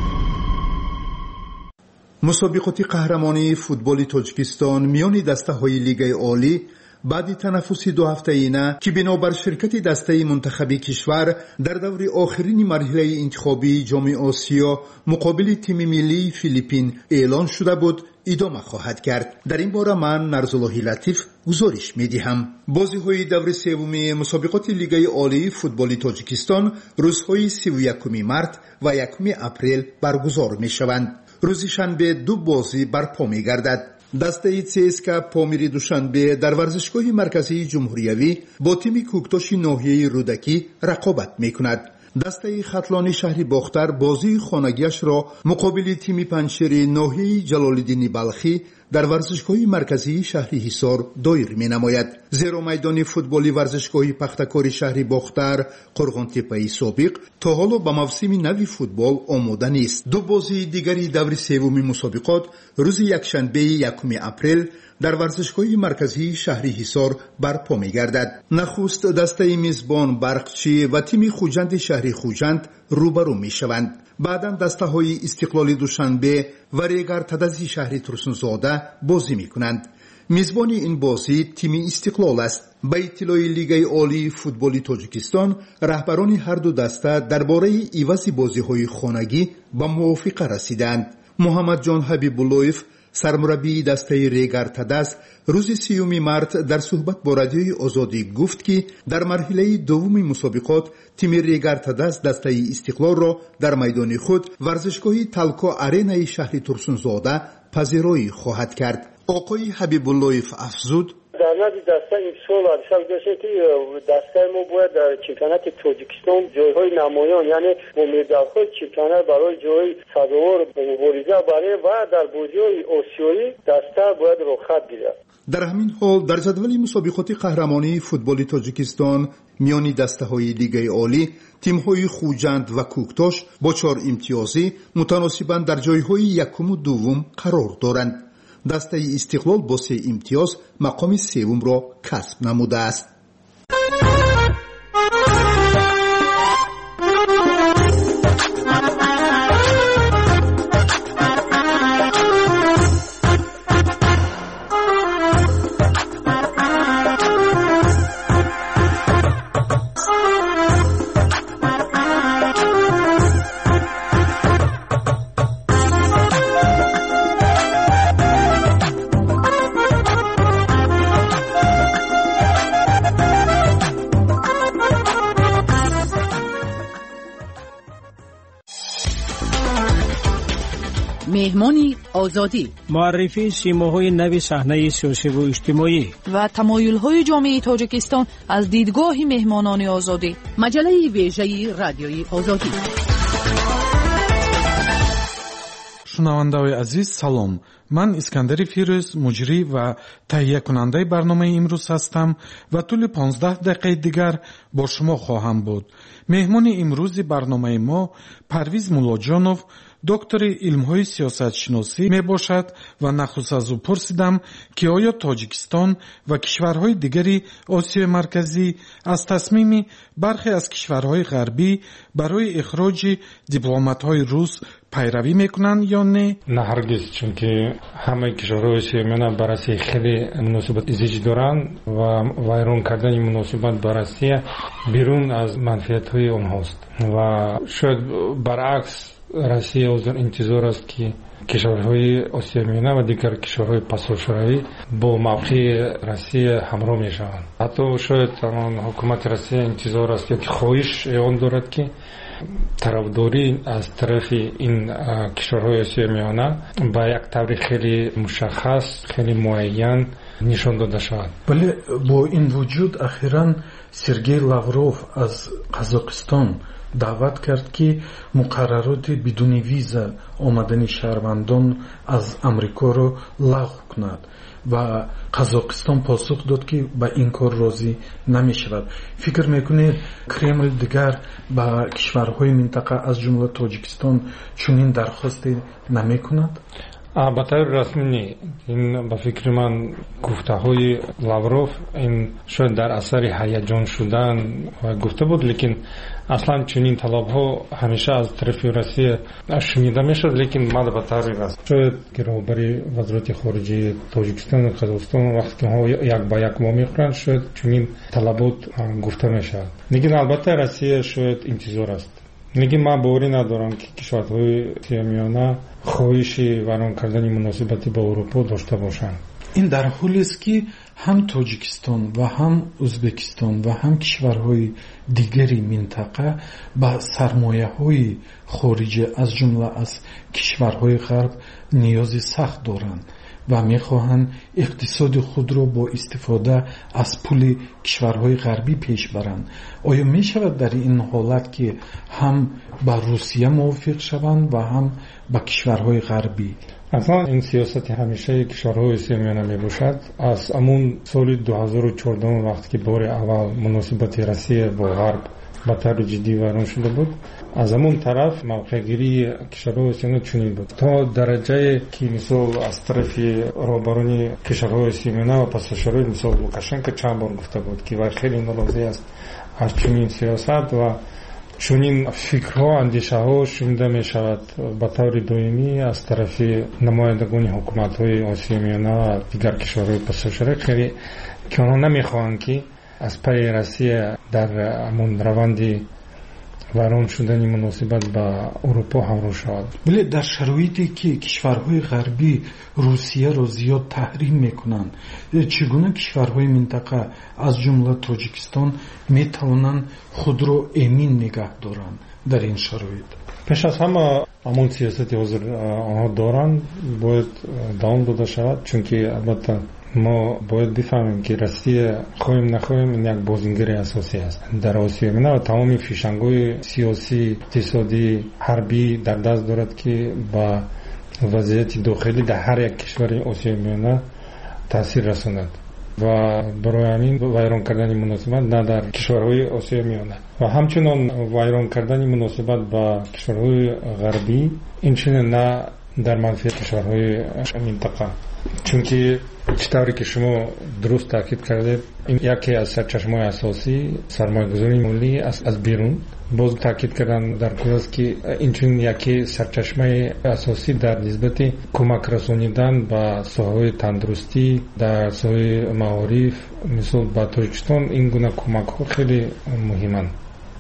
مسابقات قهرمانی فوتبال تاجیکستان میان دسته‌های لیگ عالی بعد تنفس دو هفته اینا که بنابر شرکت دسته منتخبی کشور در دور آخرین مرحله انتخابی جام آسیا مقابل تیم ملی فیلیپین اعلان شده بود ادامه خواهد کرد. در این باره من نرزالله لطیف گزارش میدهم. بازی‌های دور سوم مسابقات لیگ عالی فوتبال تاجیکستان روزهای سی و یکم مارس و یکم اپریل برگزار میشوند. روز شنبه دو بازی برپا میگردد. دسته سیسکا پامیری دوشنبه در ورزشگاه مرکزی جمهوریوی با تیم کوکتاش ناحیه رودکی رقابت میکند. دسته ختلان شهری باختر بازی خانگیش را مقابل تیم پنشیر ناحیه جلالالدین بلخی در ورزشگاه مرکزی شهری حصار دایر می نماید. زیرا میدان فوتبالی ورزشگاه پختکار شهری باختر قرغانتپه سابق تا حالا به موسم نوی فوتبال آماده نیست. دو بازی دیگری دور سوم مسابقات روز یکشنبه یکم اپریل در ورزشگاه مرکزی شهری حصار برپا می گردد. نخست دسته میزبان برقچی و تیم خوجند شهری خوجند روبرو می شوند. بعداً دسته های استقلال دوشنبه و ریگر تدزی شهری ترسونزاده بازی می کنند. میزبان این بازی تیم استقلال است. به اطلاع لیگ عالی فوتبال تاجیکستان رهبران هر دو دسته درباره عوض بازی های خانگی به موافقه رسیدند. محمد جان حبیب اللهیف سرمربی دسته ریگر تدز روز سیوم مارس در صحبت با رادیوی آزادی گفت که در مرحله دوم مسابقات تیم ریگر تدز دسته استقلال را در میدان خود ورزشگاه تلکا آرینای شهر ترسونزاده پذیرایی خواهد کرد. آقای حبیب اللهیف افزود: در نزد دسته امسال حادثه گذشته که دسته ما باید در چمپیونات تاجیکستان جایهای نمایان یعنی با مدال‌های چمپیونات برای جای سزاوار مبارزه برای و در بازی‌های آسیایی دسته باید رخصت گیرد. در همین حال در جدول مسابقات قهرمانی فوتبال تاجیکستان میان دسته‌های لیگ عالی تیم‌های خوجند و کوکتاش با چهار امتیازی متناسباً در جایهای یکم و دوم قرار دارند. دسته استقلال با سه امتیاز مقام سوم را کسب نموده است. مهمانی آزادی، معرفی سیماهای نو صحنه سیاسی و اجتماعی و تمایل‌های جامعه تاجیکستان از دیدگاه مهمانان آزادی. مجله ویژه رادیوی آزادی. шунавандаҳои азиз салом. ман искандари фирӯз муҷрӣ ва таҳия кунандаи барномаи имрӯз ҳастам ва тӯли понздаҳ дақиқаи дигар бо шумо хоҳам буд. меҳмони имрӯзи барномаи мо парвиз муллоҷонов, доктори илмҳои сиёсатшиносӣ мебошад ва нахуст аз ӯ пурсидам ки оё тоҷикистон ва кишварҳои дигари осиёи марказӣ аз тасмими бархе аз кишварҳои ғарбӣ барои ихроҷи дипломатҳои рус пайравӣ мекунанд ё не? Не, ҳаргиз, чунки ҳамаи кишварҳои осиё мена ба Россия хеле муносибат изҷ доранд ва вайрон кардани муносибат ба Россия берун аз манфиатҳои онҳост ва шояд баръакс Россия ҳозир интизор аст ки кишварҳои осиёи миёна ва дигар кишварҳои пасошӯравӣ бо мавқеи Россия ҳамроҳ мешаванд. ҳатто шояд ҳукумати Россия интизор аст ёки хоҳиш эълон дорад ки тарафдорӣ аз тарафи ин кишварҳои осиёи миёна ба як таври хеле мушаххас, хеле муайян нишон дода шавад. бале бо ин вуҷуд ахиран Сергей Лавров аз Қазоқистон даъват кард ки муқаррароти бидуни виза омадани шаҳрвандон аз Амрикоро лағв кунад ва Қазоқистон посух дод ки ба ин кор розӣ намешавад. фикр мекунед Кремл дигар ба кишварҳои минтақа аз ҷумла Тоҷикистон чунин дархосте намекунад? ба таври расмӣ не. ин ба фикри ман гуфтаҳои Лавров ин шояд дар асари ҳаяҷон шудан гуфта буд, лекин аслан чунин талабҳо ҳамеша аз тарафи Россия шунида мешуд, лекин ман ба таври расм шояд ки роҳбари вазорати хориҷии Тоҷикистон ва Қазоқистон вақте ки ҳо як ба як мо мехӯранд шояд чунин талабот гуфта мешавад. лекин албатта Россия шояд интизор аст. лекин ман боварӣ надорам ки кишварҳои осиёи миёна хоҳиши вайрон кардани муносибати ба Аврупо дошта бошанд. ин дар ҳолест ки ҳам Тоҷикистон ва ҳам Ӯзбекистон ва ҳам кишварҳои дигари минтақа ба сармояҳои хориҷӣ аз ҷумла аз кишварҳои ғарб ниёзи сахт доранд ва мехоҳанд иқтисоди худро бо истифода аз пули кишварҳои ғарбӣ пеш баранд. оё мешавад дар ин ҳолат ки ҳам ба Русия мувофиқ шаванд ва ҳам ба кишварҳои ғарбӣ? аслан ин сиёсати ҳамешаи кишварҳои осиёи миёна мебошад. аз амун соли дуҳазору чордах вақте ки бори аввал муносибати Россия бо ғарб ба таври ҷиддӣ вайрон шуда буд, аз амун тараф мавқеъгирии кишварҳои осиёи миёна чунин буд, то дараҷае ки мисол аз тарафи роҳбарони кишварҳои осиёи миёна ва пасошӯравӣ мисол Лукашенко чанд бор гуфта буд ки вай хеле норозӣ аст аз чунин сиёсат ва чунин фикрҳо, андешаҳо шунида мешавад ба таври доимӣ аз тарафи намояндагони ҳукуматҳои осиёи миёна ва дигар кишварҳои пасошӯравӣ, хеле ки онҳо намехоҳанд ки аз пайи Россия дар ҳамон раванди вайрон шудани муносибат ба Аврупо ҳамроҳ шавад. биле дар шароите ки кишварҳои ғарбӣ Русияро зиёд таҳрим мекунанд, чӣ гуна кишварҳои минтақа аз ҷумла Тоҷикистон метавонанд худро эмин нигоҳ доранд дар ин шароит? пеш аз ҳама ҳамон сиёсати ҳозир онҳо доранд бояд давом дода шавад, чунки албатта мо бояд бифаҳмем ки Россия хоҳем нахоҳем ин як бозингари асосӣ аст дар осиёи миёна ва тамоми фишангҳои сиёсӣ, иқтисодӣ, ҳарбӣ дар даст дорад ки ба вазъияти дохилӣ дар ҳар як кишвари осиёи миёна таъсир расонад ва барои ҳамин вайрон кардани муносибат на дар кишварҳои осиёи миёна ва ҳамчунон вайрон кардани муносибат ба кишварҳои ғарбӣ инчунин на дар манфиати кишварҳои минтақа, чунки чӣ тавре ки шумо дуруст таъкид кардед, ин яке аз сарчашмаҳои асосӣ сармоягузории молӣ аз берун. боз таъкид кардан дар кӯрааст ки инчунин яке сарчашмаи асосӣ дар нисбати кӯмак расонидан ба соҳаҳои тандурустӣ, дар соҳаи маориф, мисол ба Тоҷикистон ин гуна кӯмакҳо хеле муҳиманд.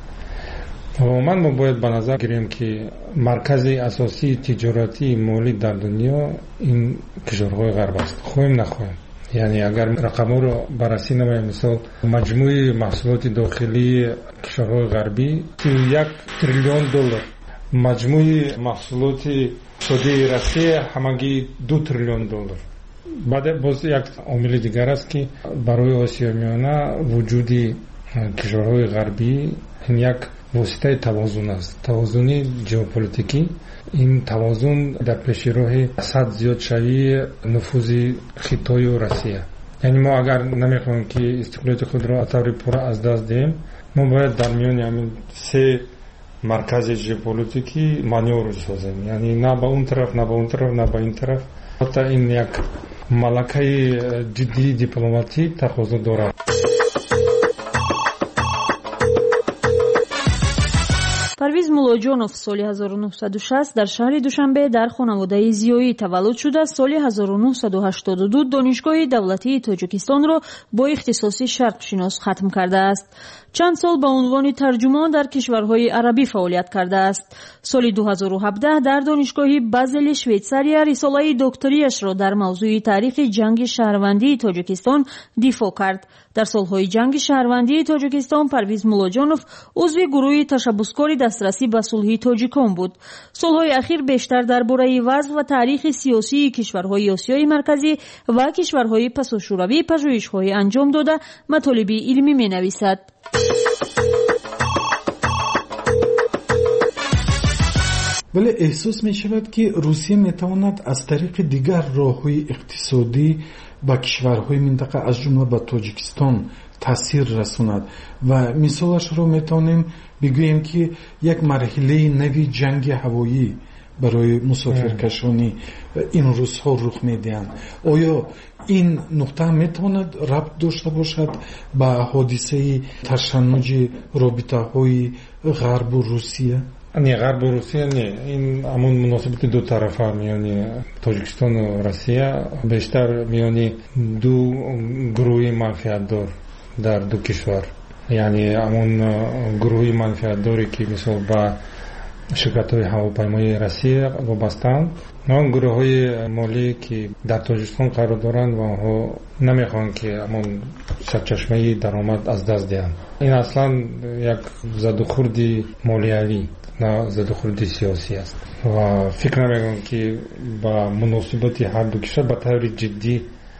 умуман мо бояд ба назар гирем ки маркази асосии тиҷоратии молӣ дар дунё ин кишварҳои ғарб аст, хоҳем нахоҳем. яъне агар рақамҳоро баррасӣ намоем, мисол маҷмӯи маҳсулоти дохилии кишварҳои ғарбӣ سی و یک триллион доллар, маҷмӯи маҳсулоти اقتصادی روسیه همگی دو تریلیون دلار. بعد باز یک عامل دیگر است که برای آسیا میانه وجودی کشورهای غربی این یک واسطه توازن است، توازن ژئوپلیتیکی. این توازن در پیش راه صد زیاد شوی نفوذ خطای و روسیه. یعنی ما اگر نمیخوایم که استقلالیت خود را طور پورا از دست دهیم، ما باید در میان همین سه مرکز ژئوپلیتیکی مانور سازیم. یعنی نه به اون طرف، نه به اون طرف، نه به این طرف. حتی این یک ملکه جدی دیپلماتیک تقاضا دارد. پرویز مولوجонов соли ҳазору нуҳсаду шаст дар шаҳри Душанбе дар хонаводаи зиёӣ таваллуд шуда, соли ҳазору нуҳсаду ҳаштоду ду донишгоҳи давлатии Тоҷикистонро бо ихтисоси шарқшинос хатм кардааст. чанд сол ба унвони тарҷумон дар кишварҳои арабӣ фаъолият кардааст. соли ду ҳазору ҳабдаҳ дар донишгоҳи Базели, Швейтсария, рисолаи докторияшро дар мавзӯи таърихи ҷанги шаҳрвандии Тоҷикистон дифоъ кард. дар солҳои ҷанги шаҳрвандии Тоҷикистон Парвиз Муллоҷонов узви гурӯҳи ташаббускори дастрасӣ ба сулҳи тоҷикон буд. солҳои ахир бештар дар бораи вазъ ва таърихи сиёсии кишварҳои Осиёи марказӣ ва кишварҳои пасошӯравӣ пажӯҳишҳои анҷом дода матолиби илмӣ менависад. вале эҳсос мешавад ки русия метавонад аз тариқи дигар роҳҳои иқтисодӣ ба кишварҳои минтақа аз ҷумла ба Тоҷикистон таъсир расонад ва мисолашро метавонем бигӯем ки як марҳилаи нави ҷанги ҳавоӣ барои мусофиркашони ин рӯзҳо рух медиҳанд. оё ин нуқта метавонад рабт дошта бошад ба ҳодисаи ташаннуҷи робитаҳои ғарбу Русия? не, ғарбу Русия не. ин ҳамон муносибати ду тарафа миёни Тоҷикистону Россия, бештар миёни ду гурӯҳи манфиатдор дар ду кишвар. яъне ҳамон гурӯҳи манфиатдоре ки мисол ба ширкатҳои ҳавопаймоии Россия вобастаанд, он гурӯҳҳои молие ки дар Тоҷикистон қарор доранд ва онҳо намехоҳанд ки ҳамон сарчашмаи даромад аз даст диҳанд. ин аслан як задухурди молиявӣ, на задухурди сиёсӣ аст ва фикр намекунам ки ба муносибати ҳар ду кишвар ба таври ҷиддӣ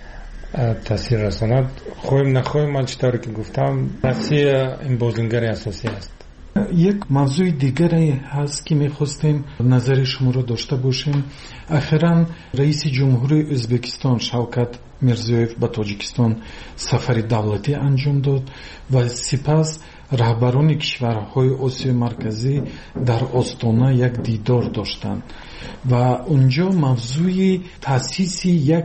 таъсир расонад. хоҳем нахоҳем, ман чӣ тавре ки гуфтам, Россия ин бозингари асосӣ аст. як мавзӯи дигаре ҳаст ки мехостем назари шуморо дошта бошем. ахиран раиси ҷумҳури Ӯзбекистон Шавкат Мирзиёев ба Тоҷикистон сафари давлатӣ анҷом дод ва сипас раҳбарони кишварҳои Осиёи марказӣ дар остона як дидор доштанд ва унҷо мавзӯи таъсиси як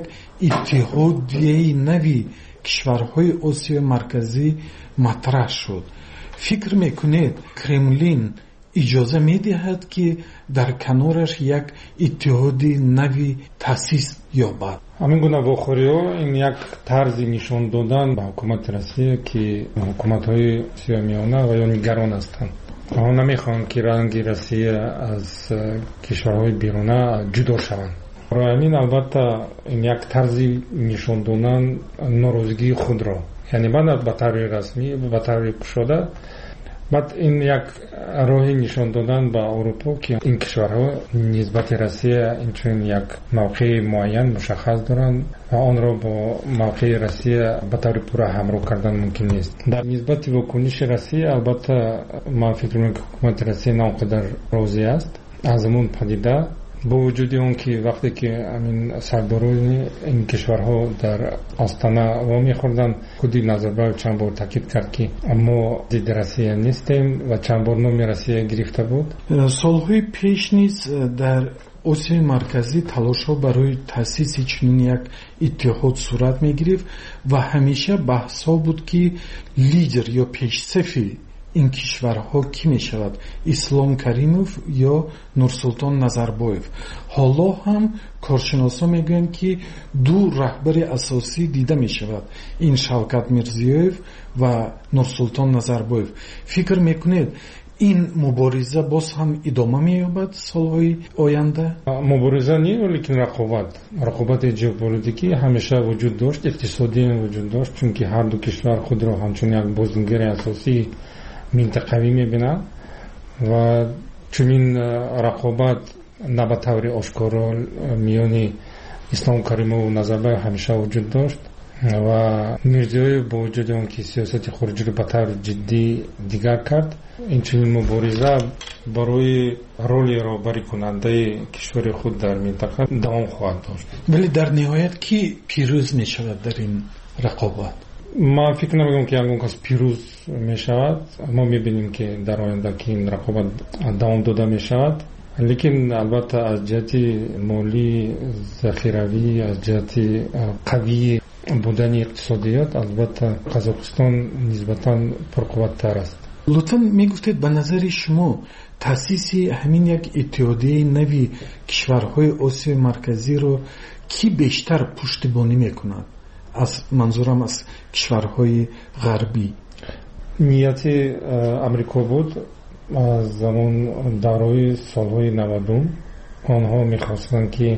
иттиҳодияи нави кишварҳои Осиёи марказӣ матраҳ шуд. фикр мекунед Кремлин иҷоза медиҳад ки дар канораш як иттиҳоди нави таъсис ёбад? ҳамин гуна вохӯриҳо ин як тарзи нишон додан ба ҳукумати Россия ки ҳукуматҳои Осиёи миёна ва ё нигарон ҳастанд. онҳо намехоҳанд ки ранги Россия аз кишварҳои беруна ҷудо шаванд. барои ҳамин албатта ин як тарзи нишон додан норозигии худро, яъне баъд ба таври расмӣ, ба таври кушода, баъд ин як роҳи нишон додан ба Аврупо ки ин кишварҳо нисбати Россия инчунин як мавқеи муайян мушаххас доранд ва онро бо мавқеи Россия ба таври пурра ҳамроҳ кардан мумкин нест. дар нисбати вокуниши Россия албатта ман фикр мекунам ки ҳукумати Россия на он қадар розӣ аст аз ҳамон падида, бо вуҷуди он ки вақте ки амин сардорони ин кишварҳо дар остана ва мехӯрданд, худи Назарбаев чанд бор таъкид кард ки мо зидди Россия нестем ва чанд бор номи Россия гирифта буд. солҳои пеш низ дар Осиёи марказӣ талошҳо барои таъсиси чунин як иттиҳод сурат мегирифт ва ҳамеша баҳсҳо буд ки лидер ё пешсафи ин кишварҳо кӣ мешавад, Ислом Каримов ё Нурсултон Назарбоев. ҳоло ҳам коршиносон мегӯянд ки ду раҳбари асосӣ дида мешавад, ин Шавкат Мирзиёев ва Нурсултон Назарбоев. фикр мекунед ин мубориза боз ҳам идома меёбад солҳои оянда? мубориза не, лекин рақобат рақобати ҷеополитикӣ ҳамеша вуҷуд дошт, иқтисодӣ вуҷуд дошт, чунки ҳар ду кишвар худро ҳамчун як бозингари асосӣ минтақавӣ мебинад ва чунин рақобат نه به طور آشکارا میان اسلام کریمов و نظربایف همیشه وجود داشت و میرزایف با وجود اون که سیاست خارجی رو به طور جدی دیگر کرد، این چنین مبارزه برای رول رهبری کننده کشور خود در منطقه دوام خواهد داشت. ولی در نهایت کی پیروز می شود در این رقابت؟ ما فکر نمی‌کنم که یگان کس پیروز می شود. ما می‌بینیم که در آینده که این رقابت دوام داده می شود، لیکن البته از جهت مالی ذخیروی، از جهت قوی بودن اقتصادیات، البته قزاقستان نسبتاً پرقوت‌تر است. لطفاً میگفتید به نظر شما تأسیس همین یک اتحادیه نوی کشورهای آسیای مرکزی رو کی بیشتر پشتیبانی میکند؟ از منظورم از کشورهای غربی. نیت امریکا بود از زمان دورای سالهای نود. آنها میخواستند که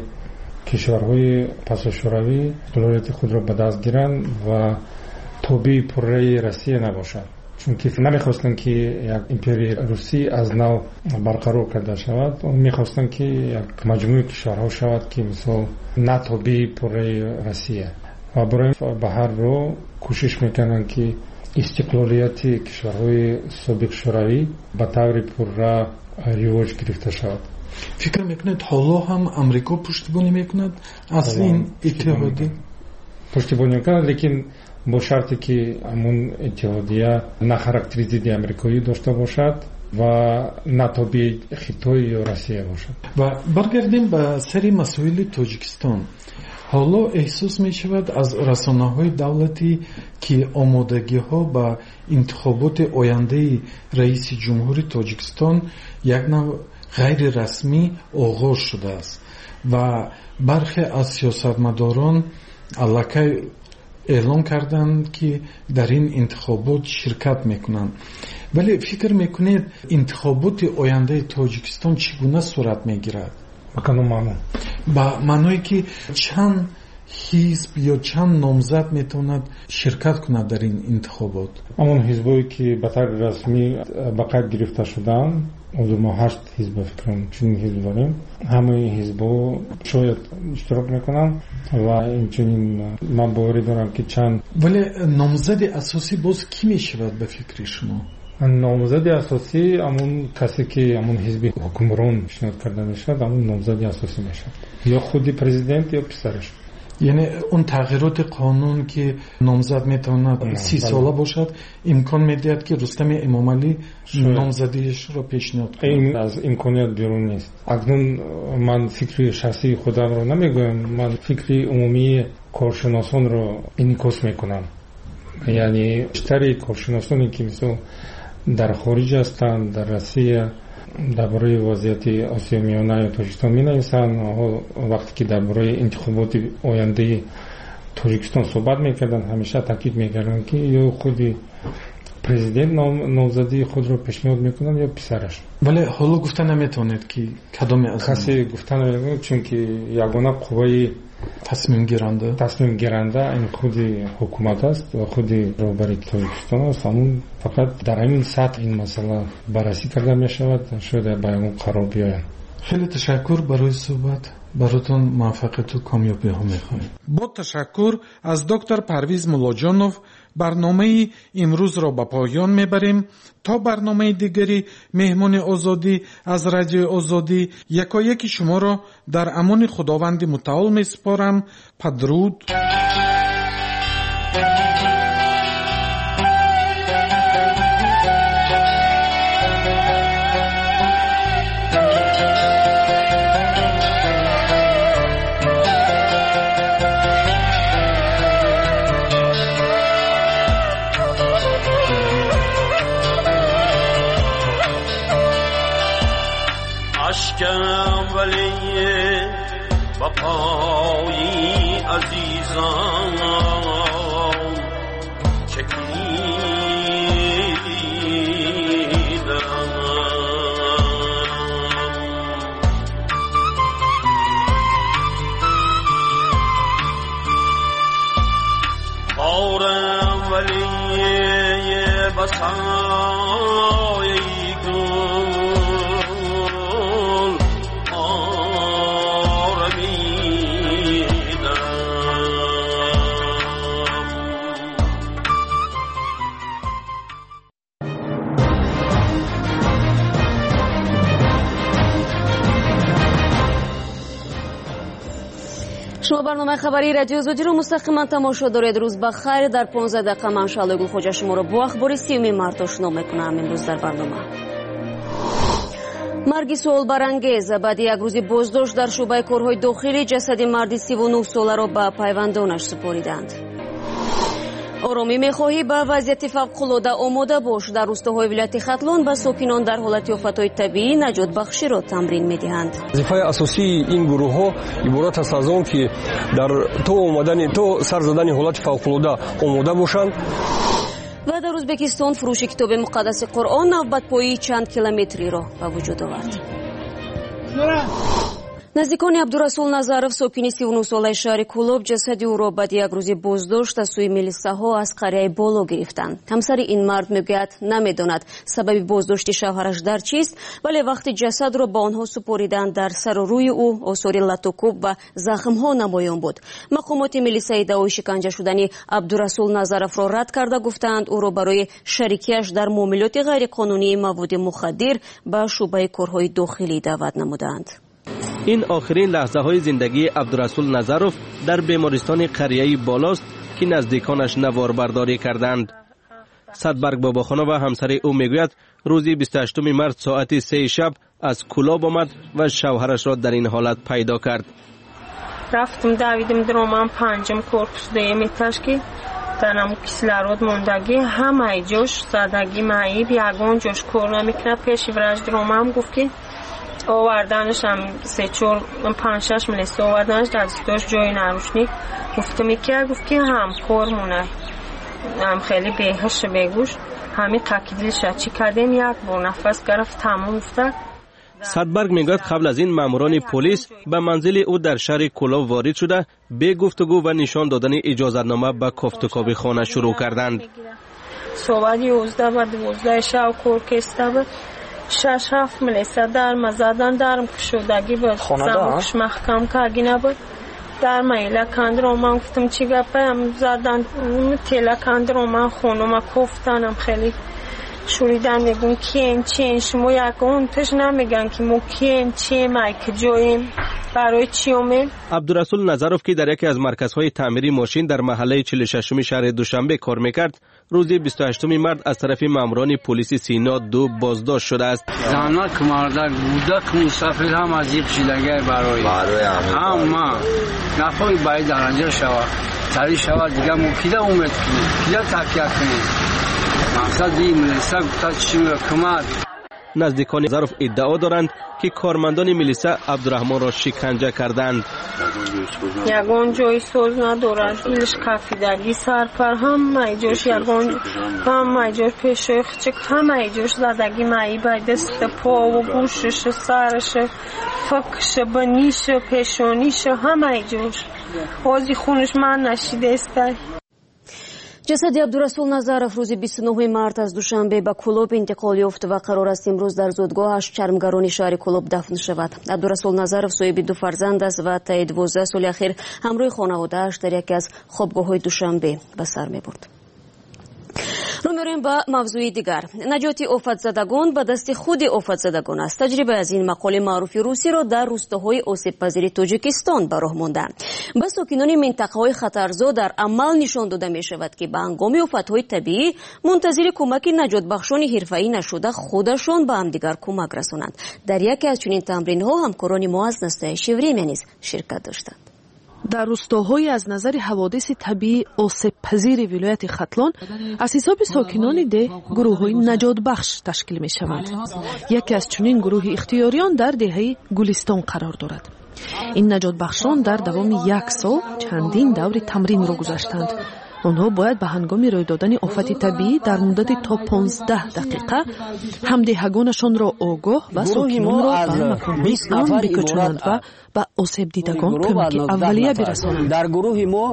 کشورهای پس شوروی اقلالات خود را به دست گیرند و تابع پره روسیه نباشند، چون که نمیخواستند که یک امپرای روسی از نو برقرار کرده شود. میخواستند که یک مجموعه کشورها شود که مثلا نه تابع پره روسیه و برای به هر رو کوشش میکنند که استقلالیت کشورهای سابق شوروی به طور پره رواج گرفته شود. فکر میکنید حالا هم امریکا پشتیبانی میکند از این اتحادیه؟ پشتیبانی میکند، لیکن با شرطی که همون اتحادیه نه خاراکتر ضد امریکایی داشته باشد و نه تابع خطای یا روسیه باشد. و برگردیم به سری مسائل تاجیکستان. حالا احساس می شود از رسانه های دولتی که آمادگی ها به انتخابات آینده رئیس جمهور تاجیکستان یک نوع غیر رسمی آغاز شده است و برخی از سیاستمداران الکی اعلام کردند که در این انتخابات شرکت میکنند. ولی فکر میکنید انتخابات آینده تاجیکستان چگونه صورت میگیرد؟ بکنم معنی با معنی که چند حزب یا چند نامزد میتواند شرکت کند در این انتخابات؟ همون حزبایی که به طور رسمی به قید گرفته شدن، حدود ما هشت حزب فکرم چنین حزب داریم، همه حزبا شاید اشتراک میکنن و این چنین من باوری دارم که چند. ولی نامزد اساسی باز کی میشود به فکر شما؟ نامزد اساسی همون کسی که همون حزب حکمران پیشنهاد کرده میشد، همون نامزد اساسی میشد، یا خودی پرزیدنت یا پسرش. یعنی اون تغییرات قانون که نامزد میتواند سی ساله باشد امکان میدهد که رستم امامعلی نامزدیش را پیشنهاد کند. این از امکانیت بیرون نیست. اکنون من فکری شخصی خودم رو نمیگویم، من فکری عمومی کارشناسان رو انعکاس میکنم. یعنی بیشتر کارشناسانی که مثلا در خارج هستند، در روسیه درباره وضعیت آسیا میانه یا تاجیکستان می نویسند، وقتی که درباره انتخابات آینده تاجیکستان صحبت میکردن همیشه تاکید میکردن که یا خودی پرزیدنت نامزدی خود رو پیشنهاد میکنن یا پسرش. ولی حالا گفتن نمیتونید که کدام از کسی گفتن نمیتونید، چون که یگانه قوای تصمیم گیرنده تصمیم گیرنده این خود حکومت است و خود رهبری تاجیکستان است. همون فقط در این سطح این مسئله بررسی کرده می شود، شاید به اون قرار بیاید. خیلی تشکر برای صحبت. براتون موفقیت و کامیابی ها میخوایم. با تشکر از دکتر پرویز ملاجانوف برنامه امروز را به پایان میبریم. تا برنامه دیگری مهمان آزادی از رادیو آزادی یکایک شما را در امان خداوند متعال میسپارم. پدرود. اشکم ولی با پایی عزیزان چکیدم، خارم ولی بسای گل آه شما برنامه خبری رادیو زودی رو مستقیما تماشا دارید. روز بخیر. در پانزده دقیقه من شعله گل خوجا شما رو با اخبار سیوم مارت آشنا میکنم. امروز در برنامه مرگ سوال برانگیز بعد یک روز بازداشت در شعبه کارهای داخلی جسد مردی سی و نه ساله را به پیوندانش سپاریدند. آرامی میخواهی به وضعیت فوق‌العاده آماده باش. در روستاهای ولایت ختلان به ساکنان در حالت آفت‌های طبیعی نجات بخشی را تمرین میدهند. وظیفه اساسی این گروه ها عبارت است از آن که در تو آمدن تو سر زدن حالت فوق‌العاده آماده باشند. و در ازبکستان فروش کتاب مقدس قرآن نوبت پایی چند کیلومتری را به وجود آورد. نزدیکان عبدالرسول نظرов ساکن سی و نه ساله شهر کولوب جسد او را بعد یک روز بازداشت از سوی میلیساها از قریه بالا گرفتند. همسر این مرد میگوید نمیداند سبب بازداشت شوهرش در چیست، ولی وقتی جسد را با آنها سپاریدند در سر و روی او آثار لطوکوب و زخم‌ها نمایان بود. مقامات میلیسای دعوای شکنجه شدن عبدالرسول نظرов را رد کرده گفتند او را برای شریکیش در معاملات غیرقانونی مواد مخدر به شعبه کارهای داخلی دعوت نمودند. این آخرین لحظه های زندگی عبدالرسول نظرов در بیمارستان قریه بالاست که نزدیکانش نواربرداری کردند. صدبرگ باباخانه و همسر او میگوید روزی بیست و هشتم مارس ساعت سه شب از کولاب آمد و شوهرش را در این حالت پیدا کرد. رفتم دویدم درام پنجم کورپوس دویم تشکی دارم کسلارود موندگی همه جوش زدگی معیب یگان جوش کور نمیکنه. پیشی ورش درامم گفت که آوردنش هم سه چور پنج شش ملیسته آوردنش دستش جای نروشنی گفتم که گفت که هم کور مونه هم خیلی بهش بگوش همین تاکیدش چی کردیم یک بار نفس گرفت تمام افتاد. صدبرگ میگوید قبل از این ماموران پلیس به منزل او در شهر کولاب وارد شده به گفتگو و نشان دادن اجازتنامه به کافتکابی خانه شروع کردند. صبح یازده و دوازده شب کور کسته بود. شش هفت ملیسه در مزدن درم کشودگی بود. زمکش محکم کردی نبود. در میله کند رو من گفتم چی گپه هم زدن تیله کند رو من خونم کفتنم خیلی شوریدن میگون کیم چین شما یکون تش نمیگن که مو کیم چیم ای که جویم برای چی اومد. عبدالرسول نظرов که در یکی از مرکزهای تعمیری ماشین در محله چهل و ششم شهر دوشنبه کار میکرد روز بیست و هشتم مارس از طرف ماموران پلیس سینا دو بازداشت شده است. زنک مردک بودک مسافر هم عجیب شدگی برای برای اما نخوای باید درنجا شود تری شود دیگه مکیده امید کنید کیده تکیه کنید مقصد این ملیسا گفتا چی میرکمد. نزدیکان نظرов ادعا دارند که کارمندان میلیسا عبدالرحمن را شکنجه کردند. یگان جای سوز ندارد دلش کفیدگی سرپر هم ایجاش یگان هم ایجاش پیشوی خچک هم ایجاش زدگی معی باید دست پا و گوشش سرش فکش بنیش پیشونیش هم ایجاش بازی خونش من نشیده استه. جسد عبدالرسول نظرов روز بیست و نه مارس از دوشنبه به کولوب انتقال یافت و قرار است امروز در زادگاهش چرمگران شهر کولوب دفن شود. عبدالرسول نظرов صاحب دو فرزند است و تا دوازده سال اخیر همراه خانواده‌اش در یکی از خوابگاه‌های دوشنبه به سر می‌برد. رو می‌رویم به موضوع دیگر. نجات آفت‌زدگان به دست خود آفت‌زدگان است. تجربه از این مقاله معروف روسی را در روستاهای آسیب پذیر تاجیکستان به راه مانده. به ساکنان منطقه‌های خطرزا در عمل نشان داده می‌شود که به هنگام آفت‌های طبیعی منتظر کمک نجات بخشان حرفه‌ای نشده خودشان به همدیگر کمک رسانند. در یکی از چنین تمرین‌ها همکاران ما از نستای شوریمی نیز شرکت داشتند. در روستاهای از نظر حوادث طبیعی آسیب پذیر ولایت ختلان از حساب ساکنان ده گروه‌های نجات بخش تشکیل می شوند. یکی از چنین گروه اختیاریان در دهه گلستان قرار دارد. این نجات بخشان در دوام یک سال چندین دور تمرین را گذاشتند. آنها باید به هنگام روی دادن آفت طبیعی در مدت تا پانزده دقیقه همدیهگانشان را آگاه و ساکنان را به مکان‌های امن بکشانند و به آسیب دیدگان کمک اولیه برسانند. در گروه ما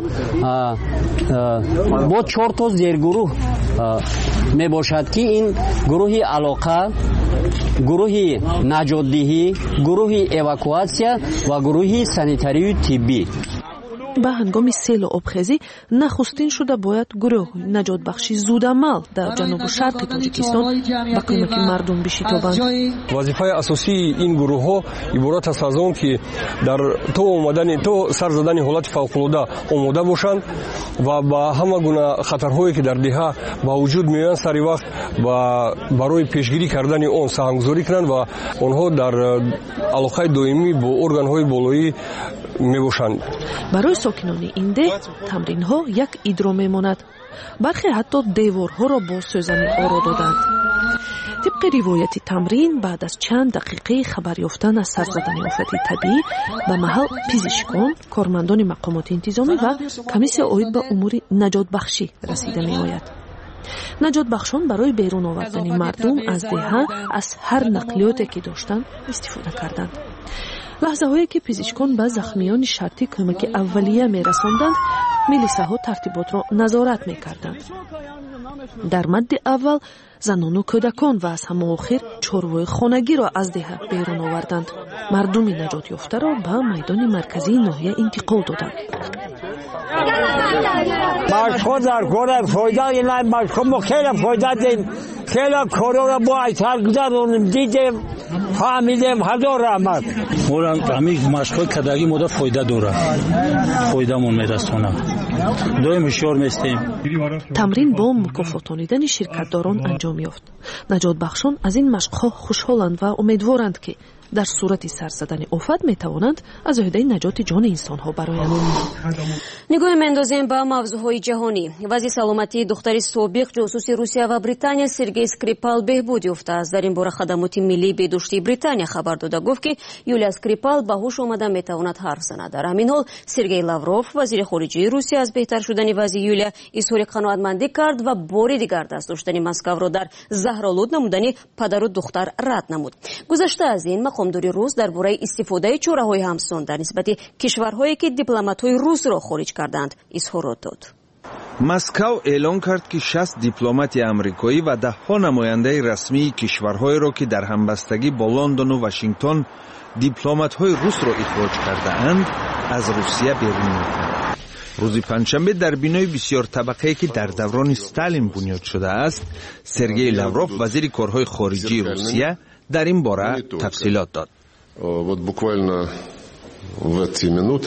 با چهار تا زیرگروه می باشد که این گروه علاقه، گروه نجاتدهی، گروه اواکواسیا و گروه سانیتاری طبی. ба ҳангоми селу обхезӣ нахустин шуда бояд гурӯҳи наҷотбахшӣ зудамал дар ҷанубу шарқи тоҷикистон ба кӯмаки мардум бишитобанд. вазифаи асосии ин гурӯҳҳо иборат аст аз он ки дар то омадани то сар задани ҳолати фавқулода омода бошанд ва ба ҳама гуна хатарҳое ки дар деҳа ба вуҷуд меоянд сари вақт ба барои пешгирӣ кардани он саҳмгузорӣ кунанд ва онҳо дар алоқаи доимӣ бо органҳои болоӣ мебошанд. барои сокинони ин деҳ тамринҳо як идро мемонад. бархе ҳатто деворҳоро бо сӯзани оро доданд. тибқи ривояти тамрин баъд аз чанд дақиқаи хабар ёфтан аз сар задани офати табиӣ ба маҳал пизишкон, кормандони мақомоти интизомӣ ва комиссия оид ба умури наҷотбахшӣ расида меояд. наҷотбахшон барои берун овардани мардум аз деҳа аз ҳар нақлиёте ки доштанд истифода карданд. лаҳзаҳое ки пизишкон ба захмиёни шартӣ кӯмаки аввалия мерасонданд, милисаҳо тартиботро назорат мекарданд. дар мадди аввал занону кӯдакон ва аз ҳамаохир чорвои хонагиро аз деҳа берун оварданд. мардуми наҷотёфтаро ба майдони марказии ноҳия интиқол доданд. машқҳо дар кора фоида ина машқҳо мо хеле фоида дидем, хеле корора бо айтар гузаронем, дидем, фаҳмидем. ҳазор раҳмат. моро ҳамин машқҳои кардагӣ мода фоида дорад, фоидамон мерасонад. доим ҳушёр местем. тамрин бо мукофотонидани ширкатдорон анҷом ёфт. наҷотбахшон аз ин машқҳо хушҳоланд ва умедворанд ки дар сурати сар задани офат метавонанд аз оҳидаи наҷоти ҷони инсонҳо бароянд. нигоҳе меандозем ба мавзӯъҳои ҷаҳонӣ. вазъи саломатии духтари собиқ ҷосуси русия ва британия Сергей Скрипал беҳбуд ёфтааст. дар ин бора хадамоти миллии бедуштии британия хабар дода гуфт ки Юлия Скрипал ба ҳуш омада метавонад ҳарф занад. дар ҳамин ҳол Сергей Лавров, вазири хориҷии Русия, аз беҳтар шудани вазъи Юлия изҳори қаноатмандӣ кард ва бори дигар даст доштани Москваро дар заҳролуд намудани падару духтар рад намуд. гузашта аз ин мақомдори рус дар бораи истифодаи чораҳои ҳамсон дар нисбати кишварҳое ки дипломатҳои русро хориҷ карданд изҳорот дод. москав эълон кард ки шаст дипломати амрикоӣ ва даҳҳо намояндаи расмии кишварҳоеро ки дар ҳамбастагӣ бо Лондону Вашингтон дипломатҳои русро ихроҷ кардаанд, аз Русия берун мекунад. рӯзи панҷшанбе дар бинои бисёртабақае ки дар даврони Сталин бунёд шудааст, Сергей Лавров, вазири корҳои хориҷии Русия, дар ин бора тафсилот дод. Вот буквально в эти минуты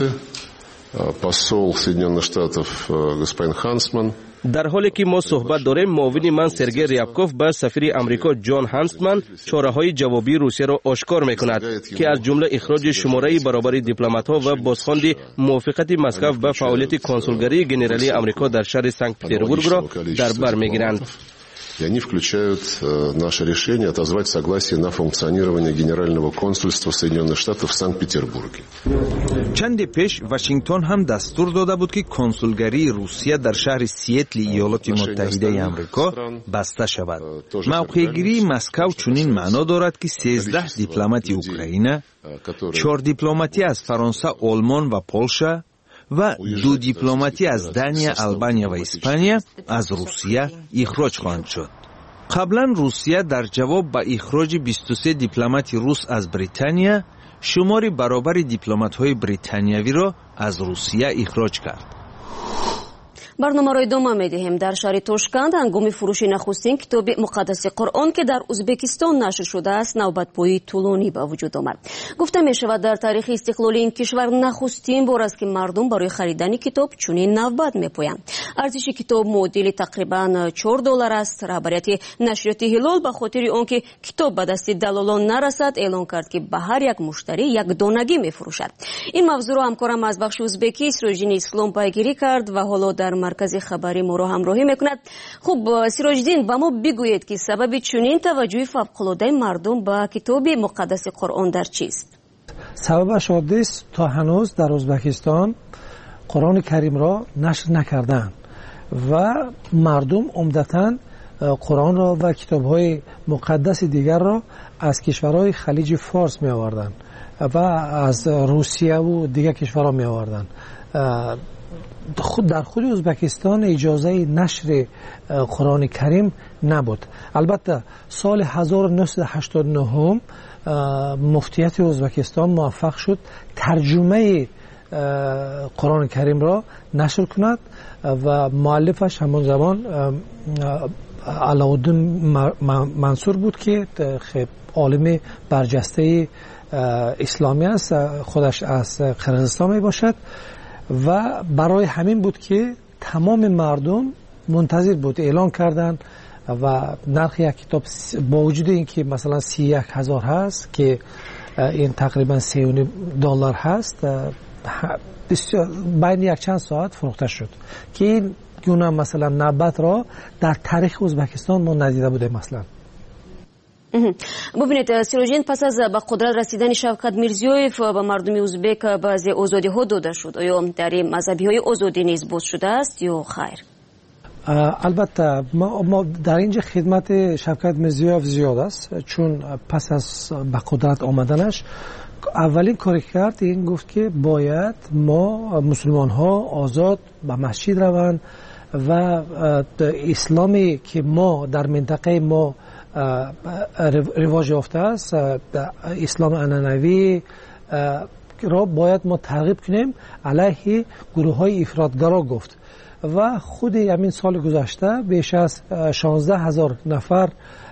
посол Соединенных Штатов господин Хансман. дар ҳоле ки мо суҳбат дорем, муовини ман Сергей Рябков ба сафири Амрико Ҷон Хансман чораҳои ҷавобии Русияро ошкор мекунад, ки аз ҷумла ихроҷи шумораи баробари дипломатҳо ва бозхонди мувофиқати Москав ба фаъолияти консулгарии генералии Амрико дар шаҳри Санкт-Петербургро дар бар мегиранд. И они включают э, наше решение отозвать согласие на функционирование Генерального консульства Соединенных Штатов в Санкт-Петербурге. чанде пеш Вашингтон ҳам дастур дода буд ки консулгарии Русия дар шаҳри Сиэтли Иёлоти Муттаҳидаи Амрико баста шавад. мавқеъгирии Москав чунин маъно дорад ки сездаҳ дипломати Украина, чор дипломатӣ аз Фаронса, Олмон ва Полша ва ду дипломатӣ аз Дания, Албания ва Испания аз Русия ихроҷ хоҳанд шуд. қаблан Русия дар ҷавоб ба ихроҷи бисту се дипломати рус аз Британия, шумори баробари дипломатҳои британиявиро аз Русия ихроҷ кард. барномаро идома медиҳем. дар шаҳри Тошканд ҳангоми фурӯши нахустин китоби муқаддаси Қуръон ки дар Узбекистон нашр шудааст, навбатпоии тӯлонӣ ба вуҷуд омад. гуфта мешавад дар таърихи истиқлоли ин кишвар нахустин бор аст ки мардум барои харидани китоб чунин навбат мепоянд. арзиши китоб муодили тақрибан чор доллар аст. раҳбарияти нашриёти Ҳилол ба хотири он ки китоб ба дасти далолон нарасад, эълон кард ки ба ҳар як муштарӣ якдонагӣ мефурӯшад. ин мавзӯъро ҳамкорам аз бахши узбекӣ Сироҷдини Ислом пайгирӣ кард ва ҳоло дар маркази хабари моро ҳамроҳӣ мекунад. хуб Сироҷдин, ба мо бигӯед ки сабаби чунин таваҷҷӯҳи фавқулодаи мардум ба китоби муқаддаси Қуръон дар чист? сабабаш оддист. то ҳанӯз дар Узбекистон Қуръони каримро нашр накарданд ва мардум умдатан Қуръонро ва китобҳои муқаддаси дигарро аз кишварҳои халиҷи Форс меоварданд ва аз Русияву дигар кишварҳо меоварданд. дар худи Узбекистон иҷозаи нашри Қуръони карим набуд. албатта соли ҳазору нӯҳсаду ҳаштоду нӯҳум муфтияти Узбекистон муваффақ шуд тарҷумаи قرآن کریم را نشر کند و مؤلفش همون زمان علاءالدین منصور بود که خب عالم برجسته اسلامی است، خودش از قرقیزستان می باشد و برای همین بود که تمام مردم منتظر بود. اعلان کردن و نرخ یک کتاب با وجود اینکه مثلا سی یک هزار هست که این تقریبا سی و نیم دلار هست، بین یک چند ساعت فروخته شد که این گونه مثلا نوبت را در تاریخ ازبکستان ما ندیده بودیم. مثلا ببینید سیروژین، پس از به قدرت رسیدن شوکت میرزیویف به مردم ازبک بعضی آزادی ها داده شد. آیا در مذهبی های آزادی نیز باز شده است یا خیر؟ البته ما, ما در اینجا خدمت شوکت میرزیویف زیاد است، چون پس از به قدرت آمدنش اولین کاری کرد این گفت که باید ما مسلمان ها آزاد به مسجد روند و اسلامی که ما در منطقه ما رواج یافته است، اسلام عنعنوی را باید ما ترغیب کنیم علیه گروه های افراطگرا گفت. و خود همین سال گذشته بیش از شانزده هزار نفر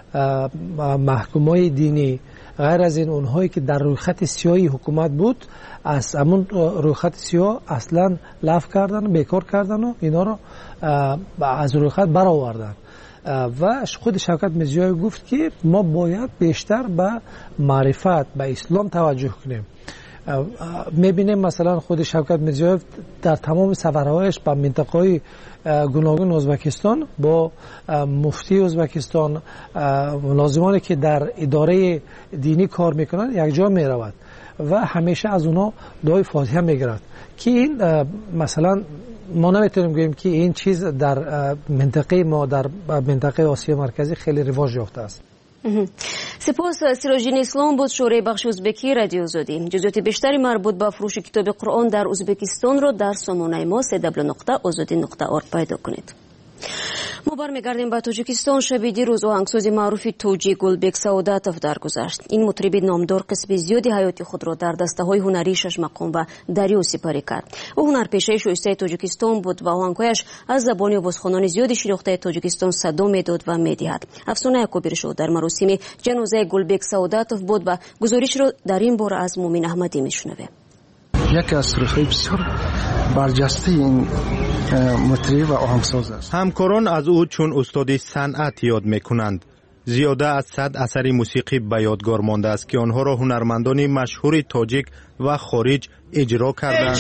محکومای دینی غیر از این اونهایی که در روی خط سیاهی حکومت بود از همون روی خط سیاه اصلا لغو کردن، بیکار کردن و اینا رو از روی خط برآوردن. و خود شوکت میرزیویف گفت که ما باید بیشتر به معرفت به اسلام توجه کنیم. میبینیم مثلا خود شوکت میرزیویف در تمام سفرهایش به منطقه‌های گوناگون ازبکستان با مفتی ازبکستان، ملازمانی که در اداره دینی کار میکنند یک جا میرود و همیشه از اونا دعای فاتحه میگیرد که این مثلا ما نمیتونیم بگیم که این چیز در منطقه ما در منطقه آسیا مرکزی خیلی رواج یافته است. سپاس سیروژین اسلام بود، شورای بخش ازبکی رادیو آزادی. جزئیات بیشتری مربوط به فروش کتاب قرآن در ازبکستان را در سامانه ما سه دبلیو نقطه آزادی نقطه اورگ پیدا کنید. ما برمیگردیم به تاجیکستان. شب دیروز آهنگساز معروف توجی گلبک سعادتوف درگذشت. این مطرب نامدار قسم زیادی حیات خود را در دسته‌های هنری شش مقام و دریا سپری کرد. او هنرپیشه شایسته تاجیکستان بود و آهنگهایش از زبان آوازخوانان زیادی شناخته تاجیکستان صدا میداد و میدهد. افسانه کبیرش در مراسم جنازه گلبک سعادتوف بود و گزارش را در این باره از مومن احمدی میشنویم. یکی از سرخهای بسیار برجسته این مطرب و آهنگساز است. همکاران از او چون استاد صنعت یاد میکنند. زیاده از صد اثر موسیقی به یادگار مانده است که آنها را هنرمندان مشهور تاجیک و خارج اجرا کردند.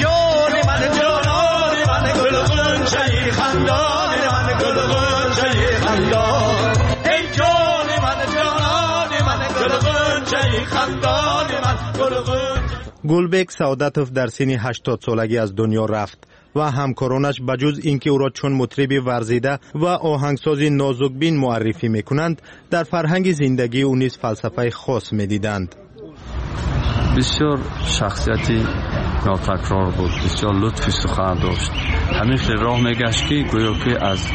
گلبک سعادتوف در سن هشتاد سالگی از دنیا رفت و همکارانش بجز اینکه او را چون مطرب ورزیده و آهنگساز نازکبین معرفی میکنند، در فرهنگ زندگی او نیز فلسفه خاص میدیدند. بسیار شخصیتی ناتکرار بود، بسیار لطفی سخن داشت. همیشه راه میگشت که گویا که از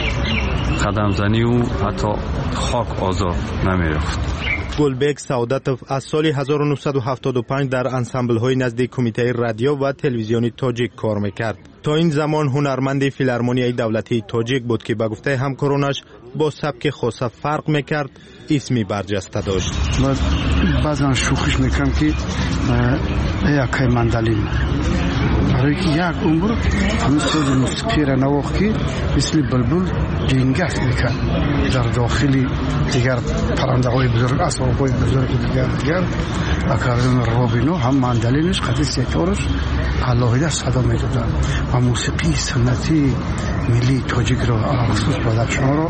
قدم زنی او حتی خاک آزار نمیرفت. گلبک سعادتوف از سال هزار و نهصد و هفتاد و پنج در انسامبل های نزدیک کمیته رادیو و تلویزیونی تاجیک کار میکرد. تا این زمان هنرمند فیلارمونیای دولتی تاجیک بود که به گفته همکارانش با سبک خاص فرق میکرد، اسمی برجسته داشت. بعضا شوخیش میکنم که یکی مندلین برای که یک عمر همین ساز موسیقی را نواخت که مثل بلبل جنگت میکرد در داخلی دیگر پرنده های بزرگ، اسباب های بزرگ دیگر دیگر اکاردون رابینو هم مندلینش قطعی سیتارش علاهیده صدا میدادن و موسیقی سنتی ملی تاجیک را خصوص پروداکشن را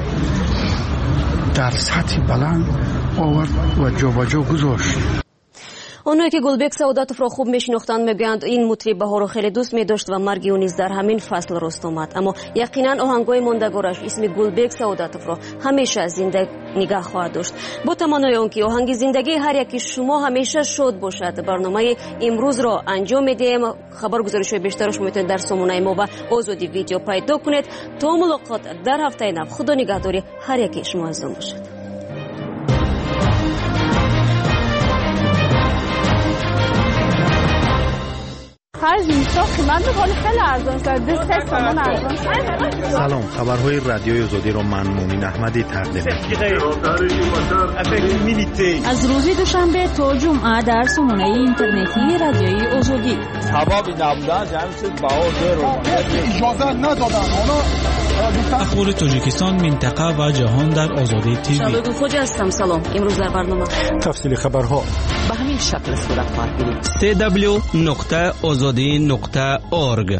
در سطح بلند آورد و جا با جا گذاشت. آنهایی که گلبک سعادتوف را خوب میشناختند میگویند این مطرب بها را خیلی دوست میداشت و مرگ او نیز در همین فصل راست آمد. اما یقینا آهنگهای ماندگارش اسم گلبک سعادتوف را همیشه زنده نگاه خواهد داشت. با تمنای آنکه آهنگ زندگی هر یکی شما همیشه شاد باشد. برنامه امروز را انجام میدیم. خبر گزارش‌های بیشترش میتونید در سامانه ما و آزادی ویدیو پیدا کنید. تا ملاقات در هفته نو. خدا نگهداری هر یکی شما عزیزان باشد. Her gün سلام، خبرهای رادیوی آزادی را من مومن احمدی تقدیم می‌کنم. از روز دوشنبه تا جمعه در سامانه اینترنتی رادیوی آزادی. اخبار تاجیکستان، منطقه و جهان در آزادی تیوی. شبکه خوجا هستم. سلام. امروز در برنامه تفصیل خبرها به همین شکل صورت خواهد گرفت. سی دبلیو نقطه آزادی نقطه اورگ.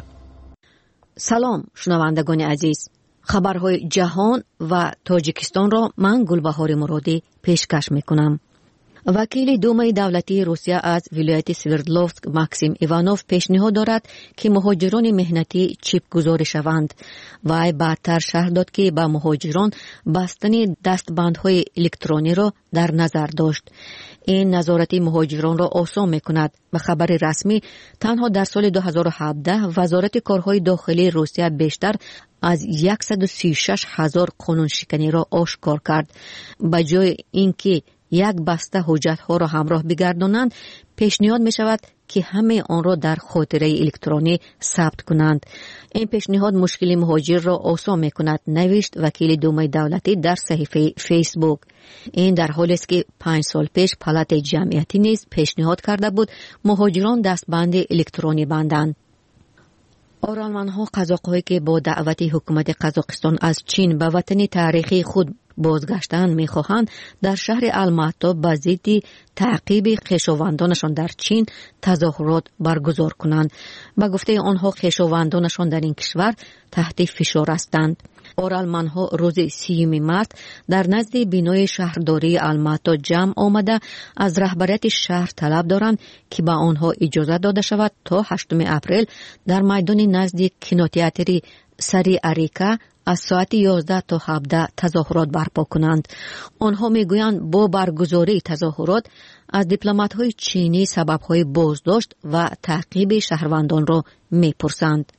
سلام شنوندگان عزیز، خبرهای جهان و تاجیکستان را من گلبهار مرادی پیشکش میکنم. وکیل دومای دولتی روسیه از ولایت سوردلوفسک ماکسیم ایوانوف پیشنهاد دارد که مهاجران مهنتی چیپ گذاری شوند. وی بعدتر شرح داد که با مهاجران بستن دستبندهای الکترونی را در نظر داشت. این نظارت مهاجران را آسان میکند و خبر رسمی تنها در سال دو هزار و هفده وزارت کارهای داخلی روسیه بیشتر از صد و سی و شش هزار قانون شکنی را آشکار کرد. به جای اینکه یک بسته حجت ها را همراه بگردانند، پیشنهاد می شود که همه آن را در خاطره الکترونی ثبت کنند. این پیشنهاد مشکل مهاجر را آسان می کند، نوشت وکیل دومای دولتی در صحیفه فیسبوک. این در حالی است که پنج سال پیش پالات جمعیتی نیز پیشنهاد کرده بود مهاجران دستبند الکترونی بندند. آرالمان‌ها قزاق‌هایی که با دعوت حکومت قزاقستان از چین به وطن تاریخی خود بازگشتن می‌خواهند در شهر الماتا به ضد تعقیب خویشاوندانشان در چین تظاهرات برگزار کنند. به گفته آنها خویشاوندانشان در این کشور تحت فشار هستند. آرالمان‌ها روز سیوم مارس در نزد بینای شهرداری الماتا جمع آمده از رهبریت شهر طلب دارند که به آنها اجازه داده شود تا هشتم اپریل در میدان نزد کینوتئاتر سری اریکا از ساعت یازده تا هفده تظاهرات برپا کنند. آنها میگویند با برگزاری تظاهرات از دیپلمات‌های چینی سبب‌های بازداشت و تعقیب شهروندان را میپرسند.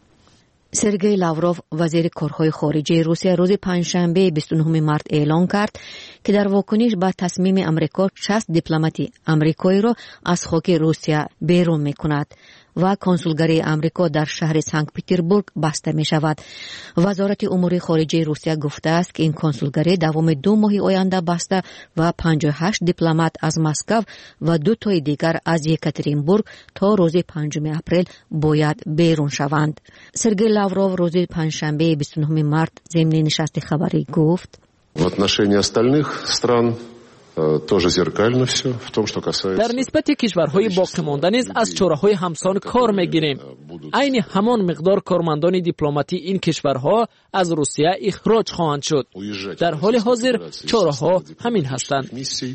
سرگئی لاوروف وزیر کارهای خارجه روسیه روز پنجشنبه بیست و نهم مارس اعلام کرد که در واکنش به تصمیم امریکا شصت دیپلمات امریکایی را از خاک روسیه بیرون میکند و کنسولگری امریکا در شهر سنت پترزبورگ بسته می شود. وزارت امور خارجه روسیه گفته است که این کنسولگری دوام دو ماه آینده بسته و پنجاه و هشت دیپلمات از مسکو و دو تای دیگر از یکاترینبورگ تا روز پنجم اپریل باید بیرون شوند. سرگئی لاوروف روز پنجشنبه بیست و نهم مارس ضمن نشست خبری گفت: В отношении остальных стран тоже зеркально все в том, что касается. در نسبت کشورهای باقی مانده نیز از چاره‌های همسان کار می‌گیریم. عین همان مقدار کارمندان دیپلماتی این کشورها از روسیه اخراج خواهند شد. در حال حاضر چاره‌ها همین هستند.